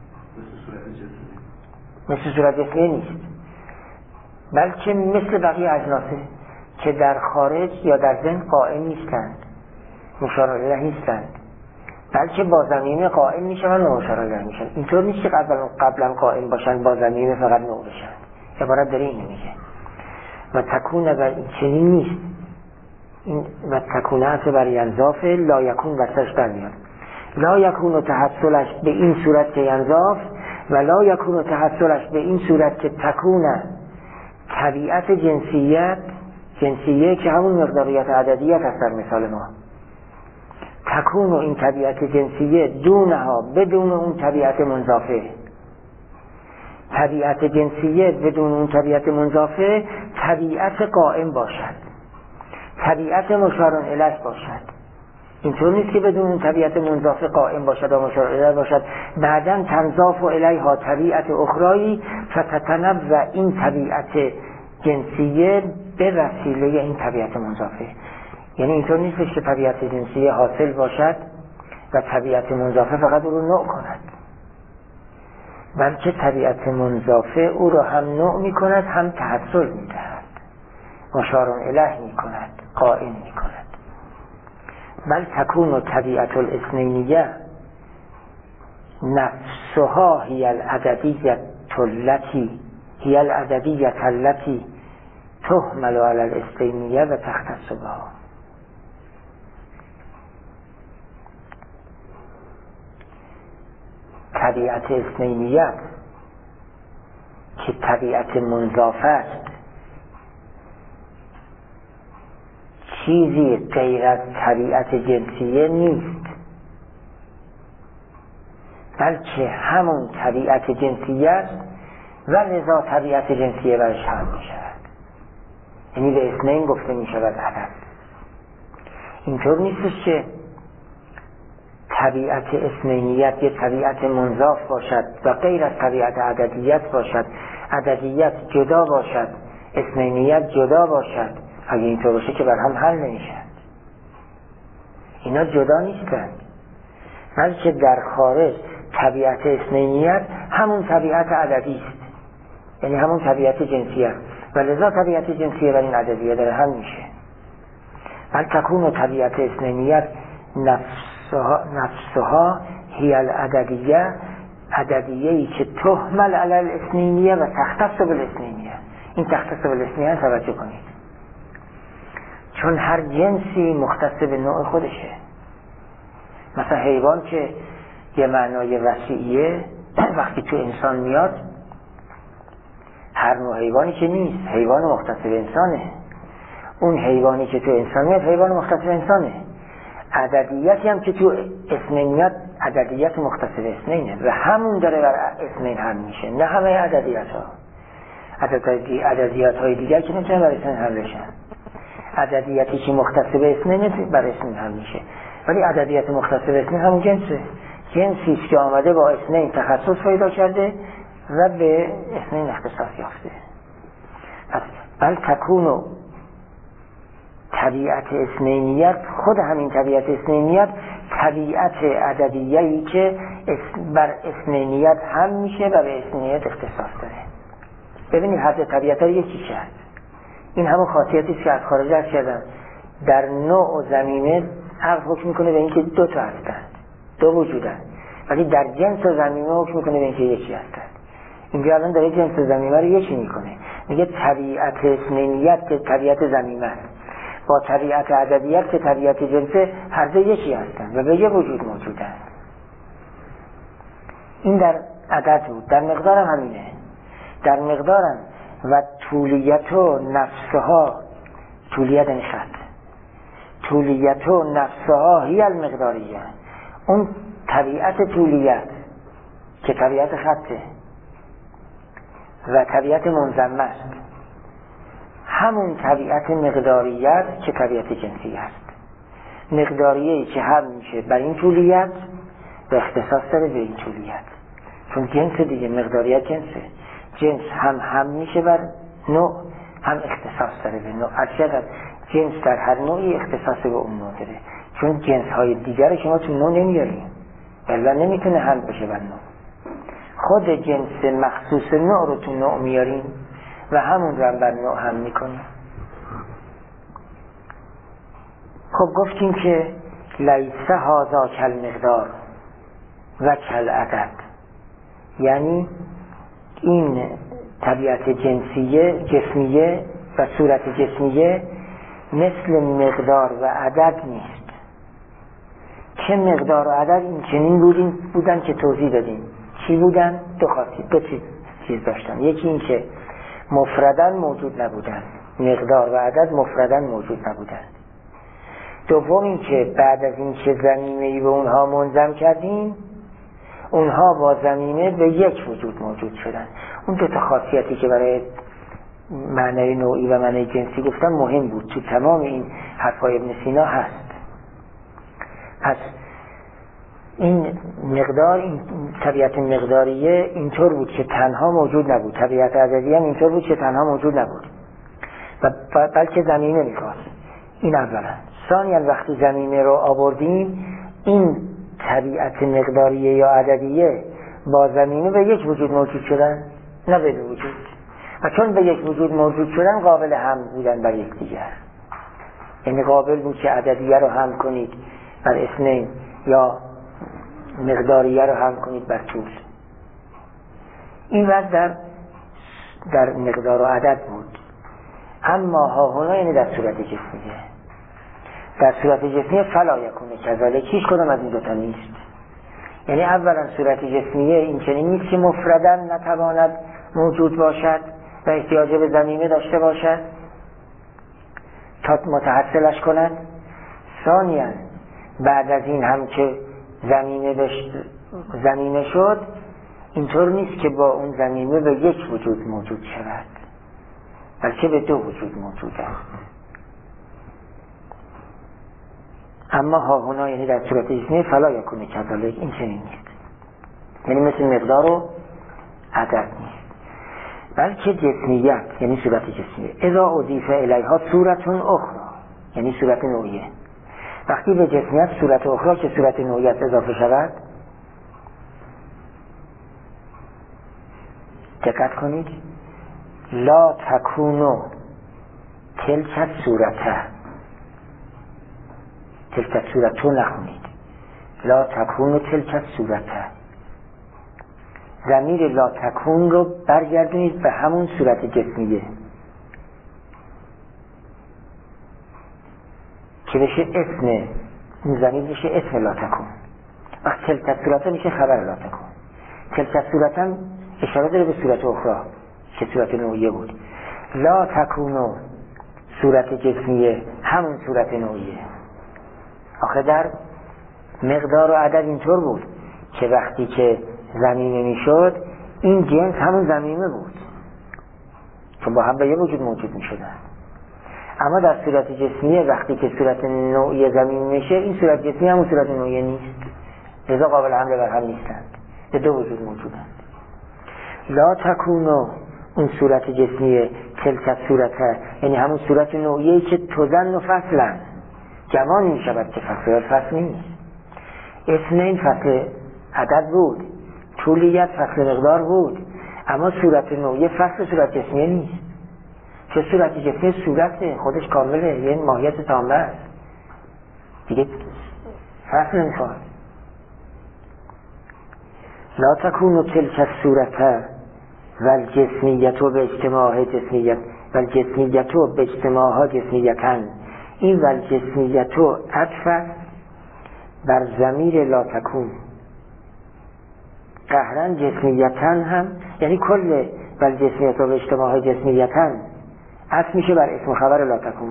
مثل صورت جسمی نیست، بلکه مثل بقیه اجناسه که در خارج یا در ذهن قائم نیستند، مشار الیه نیستند، بلکه با زمینه قائم میشن و مشار الیه میشن. اینطور نیست که قبلا قائم باشن با زمینه فقط نوع بشن. عبارت داره اینو میگه و تکون، و این چنین نیست این و تکونه هست بر ینزاف، لا یکون وسطش در میاد. لا یکون و تحصلش به این صورت که ینزاف و لا یکون و تحصلش به این صورت که تکونه طبیعت جنسیه که همون مقداریت عددیت هست در مثال ما. تکون و این طبیعت جنسیه دونها بدون اون طبیعت منضافه. طبیعت جنسیه بدون اون طبیعت منضافه طبیعت قائم باشد، طبیعت مشار الیه باشد. اینطور نیست که بدون اون طبیعت منضافه قائم باشد و مشار الیه باشد. بعداً تنضاف الیها طبیعت اخرایی فتتنوع این طبیعت جنسیه به وسیله این طبیعت منضافه. یعنی اینطور نیست که طبیعت جنسیه حاصل باشد و طبیعت منضافه فقط او رو نوع کند، بلکه طبیعت منضافه او را هم نوع می کند هم تحصل می دهد، مشار الیه می کند، قائم می کند. بل تکون طبیعت الاثنینیه نفسها هی العددیه التي تحمل علی الاثنینیه و تختص بها. طبیعت اثنینیت که طبیعت منضافه است، چیزی غیر از طبیعت جنسیه نیست، بلکه همون طبیعت جنسیه است و لذا طبیعت جنسیه برش هم می شود. یعنی به اثنین گفته می شود عدد. اینطور نیست که طبیعت اثنینیت یه طبیعت منضاف باشد و غیر از طبیعت عددیت باشد، عددیت جدا باشد، اثنینیت جدا باشد. اگه اینطور باشه که بر هم حل نمیشن. اینا جدا نیستند، بلکه در خارج طبیعت اثنینیت همون طبیعت عددی است، یعنی همون طبیعت جنسیه و لذا طبیعت جنسیه و این عددیه در هم میشه. بل تکون طبیعت اثنینیت نفسها هی العددیه، عددیه‌ای که تحمل علی الاثنینیه و تختص بالاثنینیه. این تختص بالاثنینیه توجه کنید، چون هر جنسی مختص به نوع خودشه. مثلا حیوان که یه معنای وسیعیه وقتی تو انسان میاد، هر نوع حیوانی که نیست، حیوان مختص به انسانه. اون حیوانی که تو انسان میاد حیوان مختص به انسانه. عددیتی هم که تو اثنین میاد عددیت مختص به اثنینه و همون داره بر اثنین هم میشه، نه همه عددیت ها. عددیت های دیگر که نمیتونن بر اثنین هم بشن. عددیتی که مختص به اثنین بر اثنین هم میشه، ولی عددیت مختص به اثنین همون جنسه. جنسی است که آمده با اثنین تخصص پیدا کرده و به اثنین اختصاص یافته. پس بل تکونو طبیعت اثنینیت، خود همین طبیعت اثنینیت طبیعت عددیه‌ای که بر اثنینیت هم میشه و به اثنینیت اختصاص داره. ببینید هر طبیعت ها یکی کرد. این همون خاصیتی است که از خارج از کردن. در نوع و زمینه عقل حکم میکنه به اینکه دو تا هستند، دو وجودن، ولی در جنس و زمینه حکم میکنه به اینکه یکی هستند. اینجا الان داره جنس و زمینه رو یکی میکنه، میگه طبیعت اثنینیت که طبیعت زمینه است با طبیعت عددیت که طبیعت جنسه هر دو یکی هستند و به یه وجود موجودند. این در عدد بود. در مقدار هم همینه. در مقدارم و طولیت و نفسها، طولیت این خط، طولیت و نفسها هی المقداریه، اون طبیعت طولیت که طبیعت خطه و طبیعت منضمه است، همون طبیعت مقداریت که طبیعت جنسی است. مقداریه‌ای که هم میشه بر این طولیت و اختصاص داره به این طولیت، چون جنس دیگه، مقداریت جنسه، جنس هم میشه بر نوع، هم اختصاص داره به نوع. اصلا جنس در هر نوعی اختصاص به اون نوع داره، چون جنس های دیگر که ما تو نوع نمیاریم، الا نمیتونه هم بشه بر نوع. خود جنس مخصوص نوع رو تو نوع میاریم و همون رو هم بر نوع هم میکنیم. خب گفتیم که لیس هذا کالمقدار و کالعدد، یعنی این طبیعت جنسیه، جسمیه و صورت جسمیه مثل مقدار و عدد نیست. چه مقدار و عدد این چنین بودن که توضیح دادیم. چی بودن؟ دو خاصیت، دو چیز داشتن. یکی این که مفردن موجود نبودن، مقدار و عدد مفردن موجود نبودن. دوم این که بعد از این که ضمیمه‌ای به اونها منضم کردیم، اونها با ضمیمه به یک وجود موجود شدن. اون دو تا خاصیتی که برای معنی نوعی و معنی جنسی گفتم مهم بود، تو تمام این حرفای ابن سینا هست. پس این مقدار، این طبیعت مقداریه اینطور بود که تنها موجود نبود، طبیعت عددی هم اینطور بود که تنها موجود نبود و بلکه ضمیمه میخواست. این اولا. ثانیاً وقتی ضمیمه رو آوردیم، این طبیعت مقداریه یا عددیه با ضمیمه به یک وجود موجود شدن، نه به دو وجود. و چون به یک وجود موجود شدن قابل حمل بودن بر یکدیگر، یعنی قابل بود که عددیه رو حمل کنید بر اثنین یا مقداریه رو حمل کنید بر طول. این وضع در مقدار و عدد بود. اما ها یعنی در صورت جسمیه. در صورت جسمیه فلا یکونه کذالک، هیچ کدام از این دوتا نیست. یعنی اولا صورت جسمیه این چنین نیست که مفردن نتواند موجود باشد و احتیاج به ضمیمه داشته باشد تا متحصلش کند. ثانیاً بعد از این هم که ضمیمه شد، اینطور نیست که با اون ضمیمه به یک وجود موجود شود، بلکه به دو وجود موجود است. اما ها یعنی در صورت جسمیه فلا یکونه کذالک، این چنین نیست، یعنی مثل مقدار و عدد نیست، بلکه جسمیت یعنی صورت جسمیه. اذا اضیف الیها صورت اخرى یعنی صورت نوعیه. وقتی به جسمیت صورت اخرى که صورت نوعیت اضافه شود، دقت کنید، لا تکونو تلک صورته، تلک صورتو نخونید، لا تکونو تلک صورته. ضمیر لا تکون رو برگردونید به همون صورت جسمیه که بشه اسم، این ضمیر بشه اسم لا تکون. وقت تلک صورته میشه خبر لا تکون. تلک صورت هم اشاره داره به صورت اخرى که صورت نوعیه بود. لا تکونو صورت جسمیه همون صورت نوعیه. آخه در مقدار و عدد اینطور بود که وقتی که ضمیمه میشد، این جنس همون ضمیمه بود چون با هم به یه وجود موجود میشدن. اما در صورت جسمیه وقتی که صورت نوعیه ضمیمه میشه، این صورت جسمیه همون صورت نوعیه نیست، لذا قابل حمل بر هم نیستند، به دو وجود موجودند. لا تکونو اون صورت جسمیه، تلک صورته یعنی همون صورت نوعیه‌ای که تزن و فصلن، جوان می شود که فصل نیست. اثنین فصل عدد بود، طولیت فصل مقدار بود، اما صورت نوعیه فصل صورت جسمیه نیست. چه صورت جسمیه صورت خودش کامله، یه ماهیت تامه است دیگه، فصل نمیخواد. لا تکونو تلک صورته والجسمیتو به اجتماع جسمیت والجسمیتو به اجتماع جسمیتن. این والجسمیتو عطف بر ضمیر لا تکون، قهرن جسمیتن هم یعنی کل والجسمیتو به اجتماع جسمیتن عطف میشه بر اسم خبر لا تکون.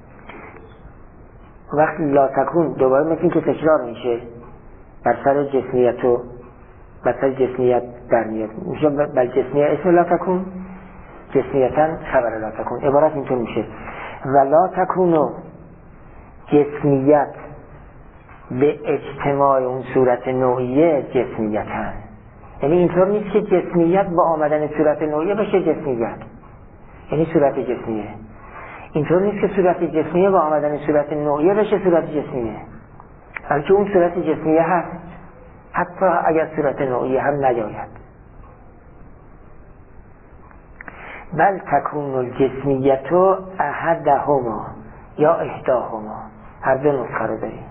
وقتی لا تکون دوباره مثل این که تکرار میشه بر سر جسمیتو، بر سر جسمیت در میاد، میشه بر جسمیت اسم لا تکون، جسمیتن خبر لا تکون. عبارت اینطور میشه و لا تکونو جسمیت به اجتماع اون صورت نوعیه جسمیتن. یعنی اینطور نیست که جسمیت با آمدن صورت نوعیه بشه جسمیت یعنی صورت جسمیه، اینطور نیست که صورت جسمیه با آمدن صورت نوعیه بشه صورت جسمیه، بلکه اون صورت جسمیه هست حتی اگر صورت نوعیه هم نیاید. بل تکون الجسمیتو احدهما یا احداهما، هر دو نسخه رو داریم.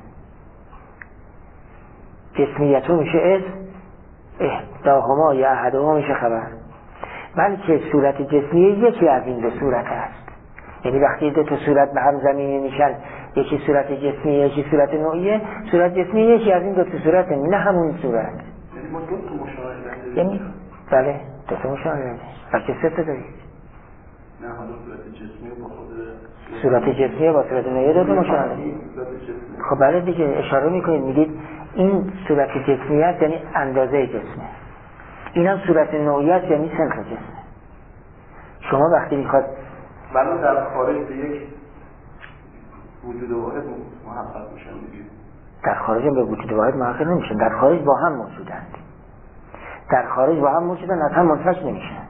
جسمیتو میشه اسم، احداهما یا احدهما میشه خبر. بلکه صورت جسمیه یکی از این دو صورت است، یعنی وقتی دو تا صورت به هم زمینی میشن، یکی صورت جسمی یکی صورت نوعیه، صورت جسمی یکی از این دو تا صورت، نه همون صورت. یعنی ما دو تا مشاهده داریم. یعنی بله دو تا مشاهده. بلکه سه تا دارید. نه حالا صورت جسمی با خود صورت جسمی با صورت نوعیه دو تا مشاهده. خب بله دیگه اشاره میکنید میگید این صورت جسمیت یعنی اندازه جسمه، این هم صورت نوعیت یعنی سنخ جسمه. شما وقتی میخواد بنا در خارج به یک وجود واحد محقق میشن دیگه، در خارج به وجود واحد محقق نمیشن، در خارج با هم موجودند، در خارج با هم موجودن، از هم منفصل نمیشن.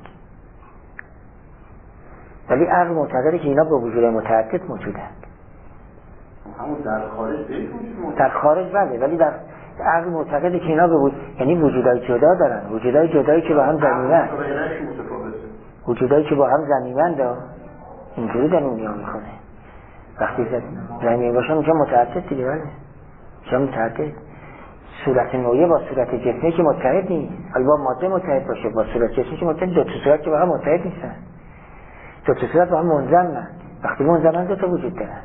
ولی عقل معتقده که اینا با وجود متعدد موجودند. همون در خارج وجود در خارج بله، ولی در عقل معتقده که اینا به وجود، یعنی وجودای جدا دارن، وجودای جدایی که با هم ضمیمند، وجودایی که با هم ضمیمند اینجوری در اون نیا میکنه. وقتی ضمیم باشه میشه متعدد دیگه، بله میشه متعدد. صورت نوعیه با صورت جسمی که متحد نیست، حالا با ماده متحد باشه با صورت جسمی که متحد، دو تا صورت که با هم متحد نیستن، دو تا صورت با هم منضمند. وقتی منضمند دو تا وجود دارن.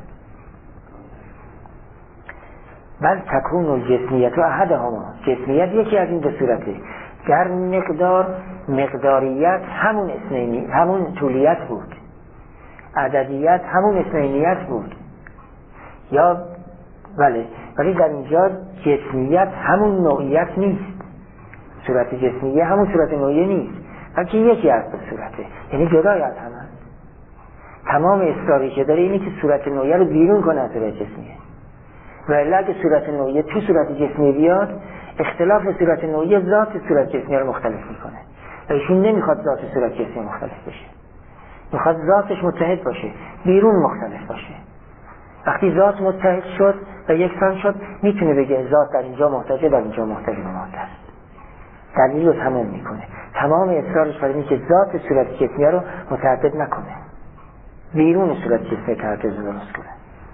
بل تکون الجسمیت و احدهما، جسمیت یکی از این دو صورته. در مقداریت همون اثنینی، همون طولیت بود، عددیت همون اثنینیت بود، یا بله، ولی در اینجا جسمیت همون نوعیت نیست، صورت جسمیه همون صورت نوعیه نیست، بلکه یکی از دو صورته، یعنی جدای از همه. تمام اصراری که داره اینه که صورت نوعیه رو بیرون کنه از صورت جسمیه، و اگه صورت نوعیه تو صورت جسمی بیاد، اختلاف صورت نوعیه ذات صورت جسمی رو مختلف میکنه. ایشون نمیخواد ذات صورت جسمی مختلف بشه، میخواد ذاتش متحد باشه، بیرون مختلف باشه. وقتی ذات متحد شد و یکسان شد، میتونه بگه ذات در اینجا محتاجه، در اینجا محتاج به ماده است. دلیل رو تمام میکنه. تمام اصرارش بر اینه که ذات صورت جسمی رو متعدد نکنه، بیرون صورت جسمی تعدد درست کنه.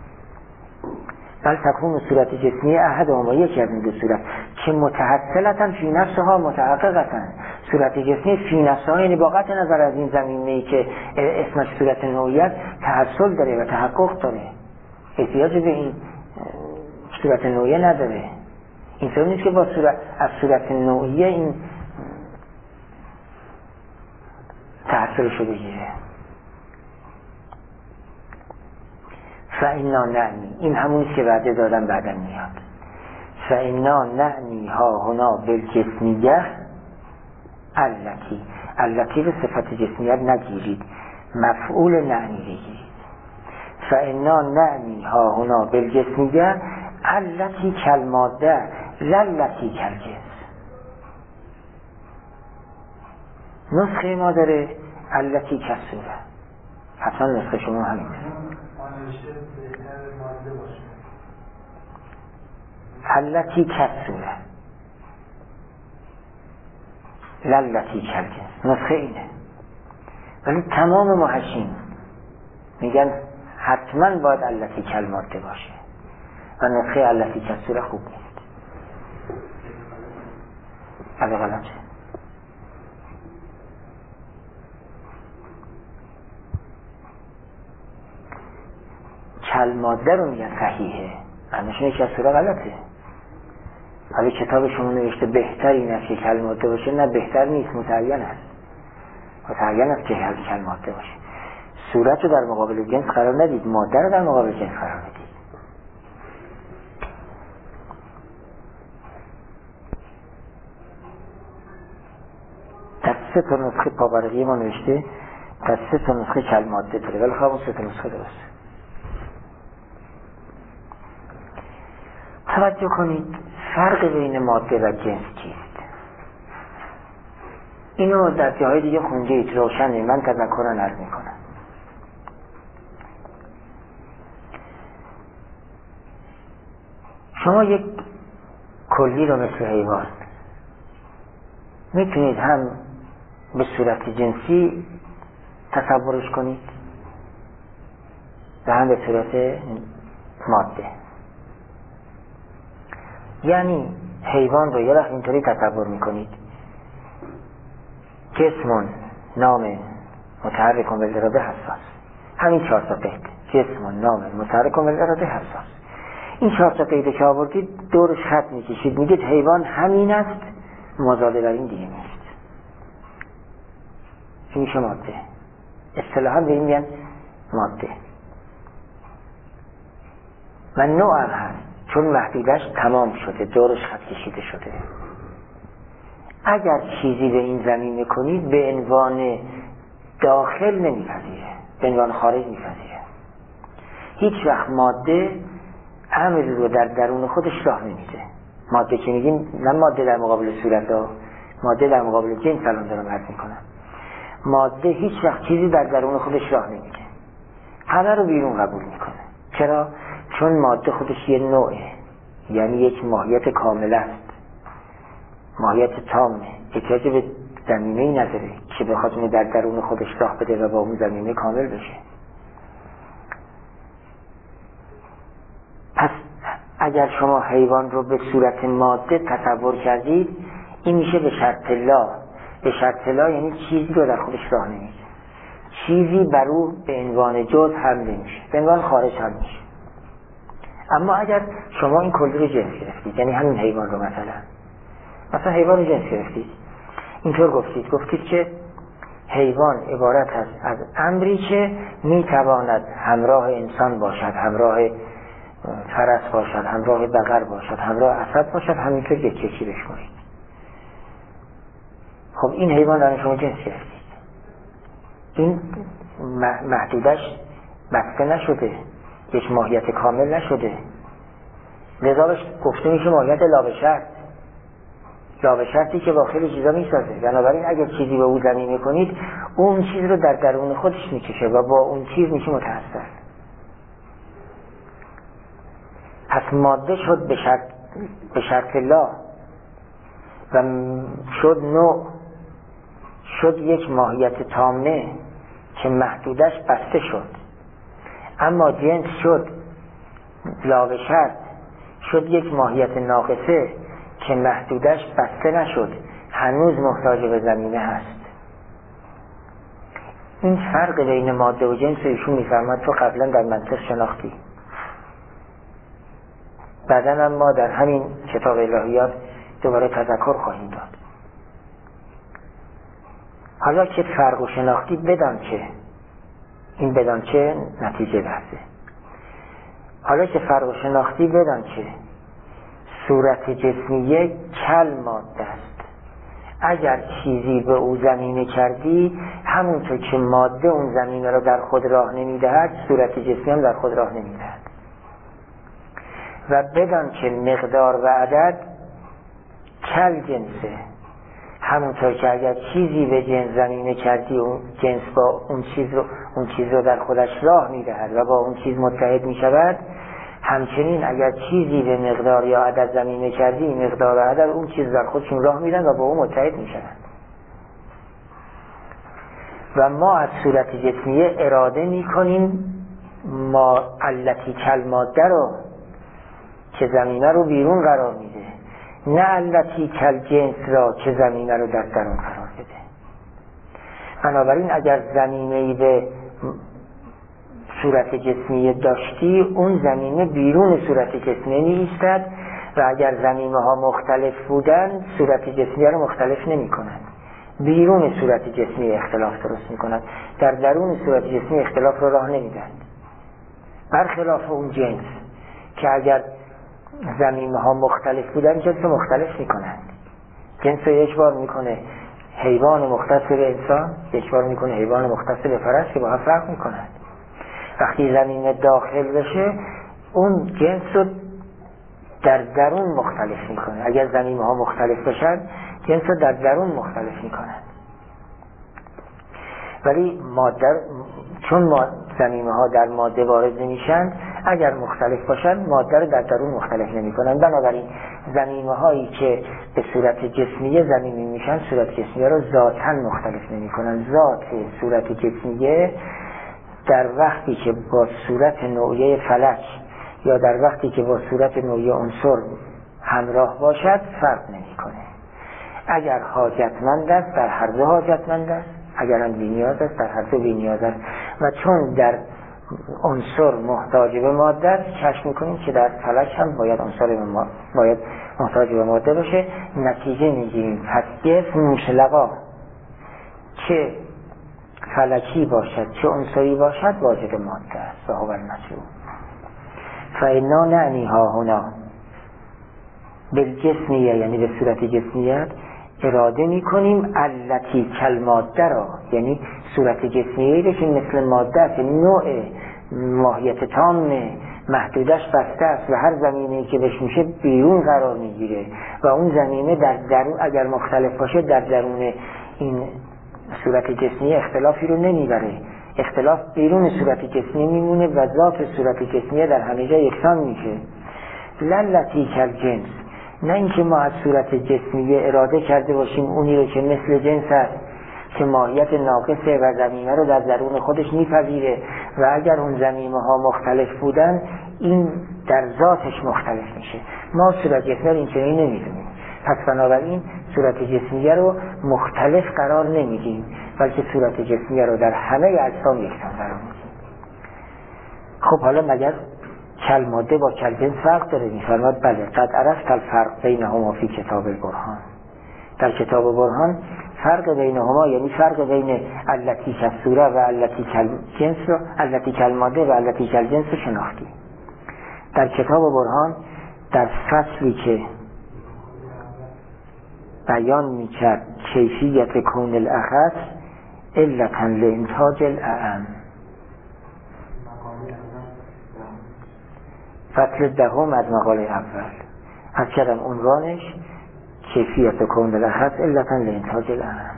بل تکون صورت جسمی احدهما، یکی از این دو صورت که متحصلتاً فی نفسها متحققتاً، صورت جسمی فی نفسها یعنی با قطع نظر از این زمینه‌ای که اسمش صورت نوعیت تحصل داره و تحقق داره، احتیاج به این صورت نوعیه نداره. اینطور نیست که با از صورت نوعیه این تحصلش رو بگیره. فإنا نعنی، این همونیست که وعده دادم بعدا میاد. فإنا نعنی ها هنا بالجسمیه التی به صفت جسمیت نگیرید، مفعول نعنی بگیرید. فإنا نعنی ها هنا بالجسمیه التی کالماده للتی کالجنس. نسخه ما داره التی کالصوره، حتما نسخه شما همینه. التی کالصوره للتی کالجنس، نسخه اینه. ولی تمام محشین میگن حتما باید التی کالماده باشه و نسخه التی کالصوره خوب نیست. بله غلطه. کالماده رو میگن صحیحه، معنیشونه که کالصوره غلطه. ولی کتاب شما نوشته بهتر این است که کالماده باشه، نه بهتر نیست، متعین است. متعین است که کالماده باشه. صورت رو در مقابل جنس قرار ندید، ماده رو در مقابل جنس قرار ندید. در 3 تا نسخه پاورقی ما نوشته در 3 تا نسخه کالماده داره، ولی خواهم 3 تا نسخه درسته. توجه کنید فرق بین ماده و جنس چیست؟ اینو در جاهای دیگه خونجید، روشنه، من تذکران عرض میکنم. شما یک کلی رو مثل حیوان میتونید هم به صورت جنسی تصورش کنید و هم به صورت ماده. یعنی حیوان رو یه وقت اینطوری تصور میکنید جسمون نام متحرک بالضربه حساس، همین 4 تا قید: جسم و نام متحرک و اراده حساس. این 4 تا قید که آوردید دورش خط میکشید، میگید حیوان همین است، مازاده بر این دیگه نیست. این میشه ماده. اصطلاحاً به این میگن ماده. و نوع هم هست، چون محدودش تمام شده، دورش خط کشیده شده. اگر چیزی به این زمین میکنید به عنوان داخل نمیپذیره، به عنوان خارج میپذیره. هیچ وقت ماده امر رو در درون خودش راه نمیده. ماده که میگیم نه ماده در مقابل صورت ها، ماده در مقابل جنس الان دارم عرض میکنم. ماده هیچ وقت چیزی در درون خودش راه نمیده، همه رو بیرون قبول میکنه. چرا؟ چون ماده خودش یه نوعه، یعنی یک ماهیت کامل است، ماهیت تامه، احتیاج به زمینه‌ای نداره که بخواد اون در درون خودش راه بده و با اون زمینه کامل بشه. پس اگر شما حیوان رو به صورت ماده تصور کردید، این میشه به شرط لا. به شرط لا یعنی چیزی رو در خودش راه نمیده، چیزی بر او به عنوان جز حمله میشه، به عنوان خارج هم میشه. اما اگر شما این کلی رو جنس گرفتید، یعنی همین حیوان رو مثلا حیوان رو جنس گرفتید، اینطور گفتید که حیوان عبارت است از امری که میتواند همراه انسان باشد، همراه فرس باشد، همراه بقر باشد، همراه اسد باشد، همینطور یکی بشمارید. خب این حیوان رو شما جنس گرفتید، این محدودش بسته نشده، یک ماهیت کامل نشده، لذا بهش گفته میشه ماهیت لابشرطی که با خیلی چیزا میسازه. بنابراین اگر چیزی به او زمین میکنید، اون چیز رو در درون خودش میکشه و با اون چیز میشه متأثر. پس ماده شد به شرط لا و شد نوع، شد یک ماهیت تامه که محدودش بسته شد. اما جنس شد لاوشرط، شد یک ماهیت ناقصه که محدودش بسته نشد، هنوز محتاج به زمینه هست. این فرق بین ماده و جنس ایشون میفرماد تو قبلا در منطق شناختی، بعدن ما در همین کتاب الهیات دوباره تذکر خواهیم داد. حالا که فرق و شناختی بدان چه نتیجه بحثه. حالا که فرق و شناختی بدان چه صورت جسمیه کل ماده است. اگر چیزی به او زمینه کردی، همونطور که ماده اون زمینه را در خود راه نمیدهد، صورت جسمی هم در خود راه نمیدهد. و بدان که مقدار و عدد کل جنسه، همونطور که اگر چیزی به جنس زمینه کردی، اون جنس با اون چیز رو در خودش راه میدهد و با اون چیز متحد میشود، همچنین اگر چیزی به مقدار یا عدد زمینه کردی، مقدار و عدد اون چیز در خودشون راه میدن و با اون متحد میشوند. و ما از صورت جسمیه اراده میکنیم ما التی کل ماده رو که زمینه رو بیرون قرار میده، نه التی کل جنس را که زمینه رو در درون قرار بده. بنابراین اگر زمینه‌ای به صورت جسمی داشتی، اون زمینه بیرون صورت جسمی نیستد و اگر زمینه ها مختلف بودن، صورت جسمی رو مختلف نمی کنند، بیرون صورت جسمی اختلاف درست می کنند، در درون صورت جسمی اختلاف رو راه نمیدند. برخلاف اون جنس که اگر زمینه ها مختلف بودن، جنس مختلف می کنند. جنس رو یک بار می کنه حیوان مختص به انسان، یک بار می کنه حیوان مختص به فرس که با هم فرق می کنند. وقتی زمینه داخل بشه، اون جنس رو در درون مختلف میکنه. اگر زمینه ها مختلف بشن، جنس رو در درون مختلف میکنن. ولی چون زمینه ها در ماده وارد نمیشن، اگر مختلف باشن ماده رو در درون مختلف نمیکنن. بنابراین زمینه هایی که به صورت جسمیه زمینی میشن، صورت جسمیه رو ذاتاً مختلف نمیکنن. ذات صورت جسمیه در وقتی که با صورت نوعیه فلک یا در وقتی که با صورت نوعیه عنصر همراه باشد فرق نمیکنه. اگر حاجتمند است در هر دو حاجتمند است، اگر هم بی‌نیاز است در هر دو بی‌نیاز است. و چون در عنصر محتاج به ماده است، کشف میکنیم که در فلک هم باید باید محتاج به ماده باشه. نتیجه میگیریم پس جسم مطلقا چه فلکی باشد چه عنصری باشد واجد ماده است و هو المطلوب. فإنا نعنیها هنا بالجسمیه، یعنی به صورت جسمیت اراده میکنیم التی کلماده را، یعنی صورت جسمیه رو که مثل ماده است، یعنی نوع ماهیت تام محدودش بسته است و هر زمینه‌ای که بهش میشه بیرون قرار میگیره و اون زمینه در درون اگر مختلف باشه در درون این صورت جسمی اختلافی رو نمیبره، اختلاف بیرون صورت جسمی میمونه و ذات صورت جسمی در همه جا یکسان میشه. للتی کل جنس، نه اینکه ما از صورت جسمی اراده کرده باشیم اونی رو که مثل جنس است که ماهیت ناقصه و ضمیمه رو در درون خودش میپذیره و اگر اون ضمیمه ها مختلف بودن این در ذاتش مختلف میشه. ما صورت جسمی رو اینچنین نمیدونیم، پس بنابراین صورت جسمیه رو مختلف قرار نمیدیم بلکه صورت جسمیه رو در همه اجسام یکسان قرار میدیم. خب حالا مگر کل ماده با کل جنس فرق داره؟ میفرماد بله، قد عرفت الفرق بینهما فی کتاب البرهان. در کتاب برهان فرق بینهما یعنی فرق بین التی کل صوره و التی کل جنس رو، التی کل ماده و التی کل جنس رو شناختی. در کتاب برهان در فصلی که بیان میکرد کیفیت کون الاخص علتا لانتاج الاعم، فصل دهم از مقاله اول از کردم عنوانش کیفیت کون الاخص علتا لانتاج الاعم.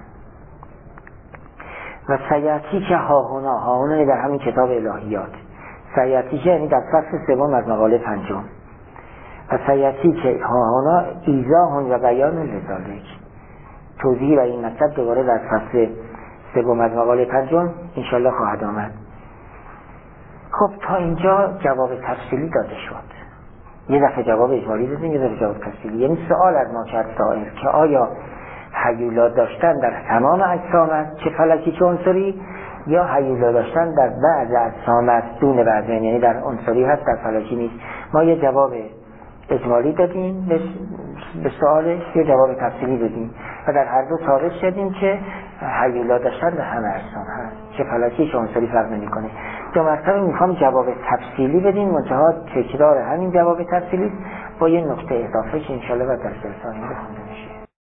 و سیاتی که هاهونا در همین کتاب الهیات، سیاتی که یعنی در فصل سوم از مقاله پنجم، و سیاتی که هاهونا ایضاح و بیان لذالک، توضیح و این مطلب دوباره در فصل سوم از مقاله پنجم انشالله خواهد آمد. خب تا اینجا جواب تفصیلی داده شد. یه دفعه جواب اجمالی دادیم، یه دفعه جواب تفصیلی. یعنی سوال از ما کرد سائل که آیا هیولا داشتن در تمام اجسام است چه فلکی چه عنصری، یا هیولا داشتن در بعض اجسام است دون بعض، یعنی در عنصری هست در فلکی نیست. ما یه جواب اجمالی دادیم به سوالش، یه جواب تفصیلی دادیم و در هر دو ثابت شدیم که هیولا داشتن در همه اجسام هست، چه فلکی چه عنصری فرق نمی‌کنه. دو مرتبه میخوام جواب تفصیلی بدیم، منتها تکرار همین جواب تفصیلی با یه نکته اضافه که انشالله بعد در جلسه آینده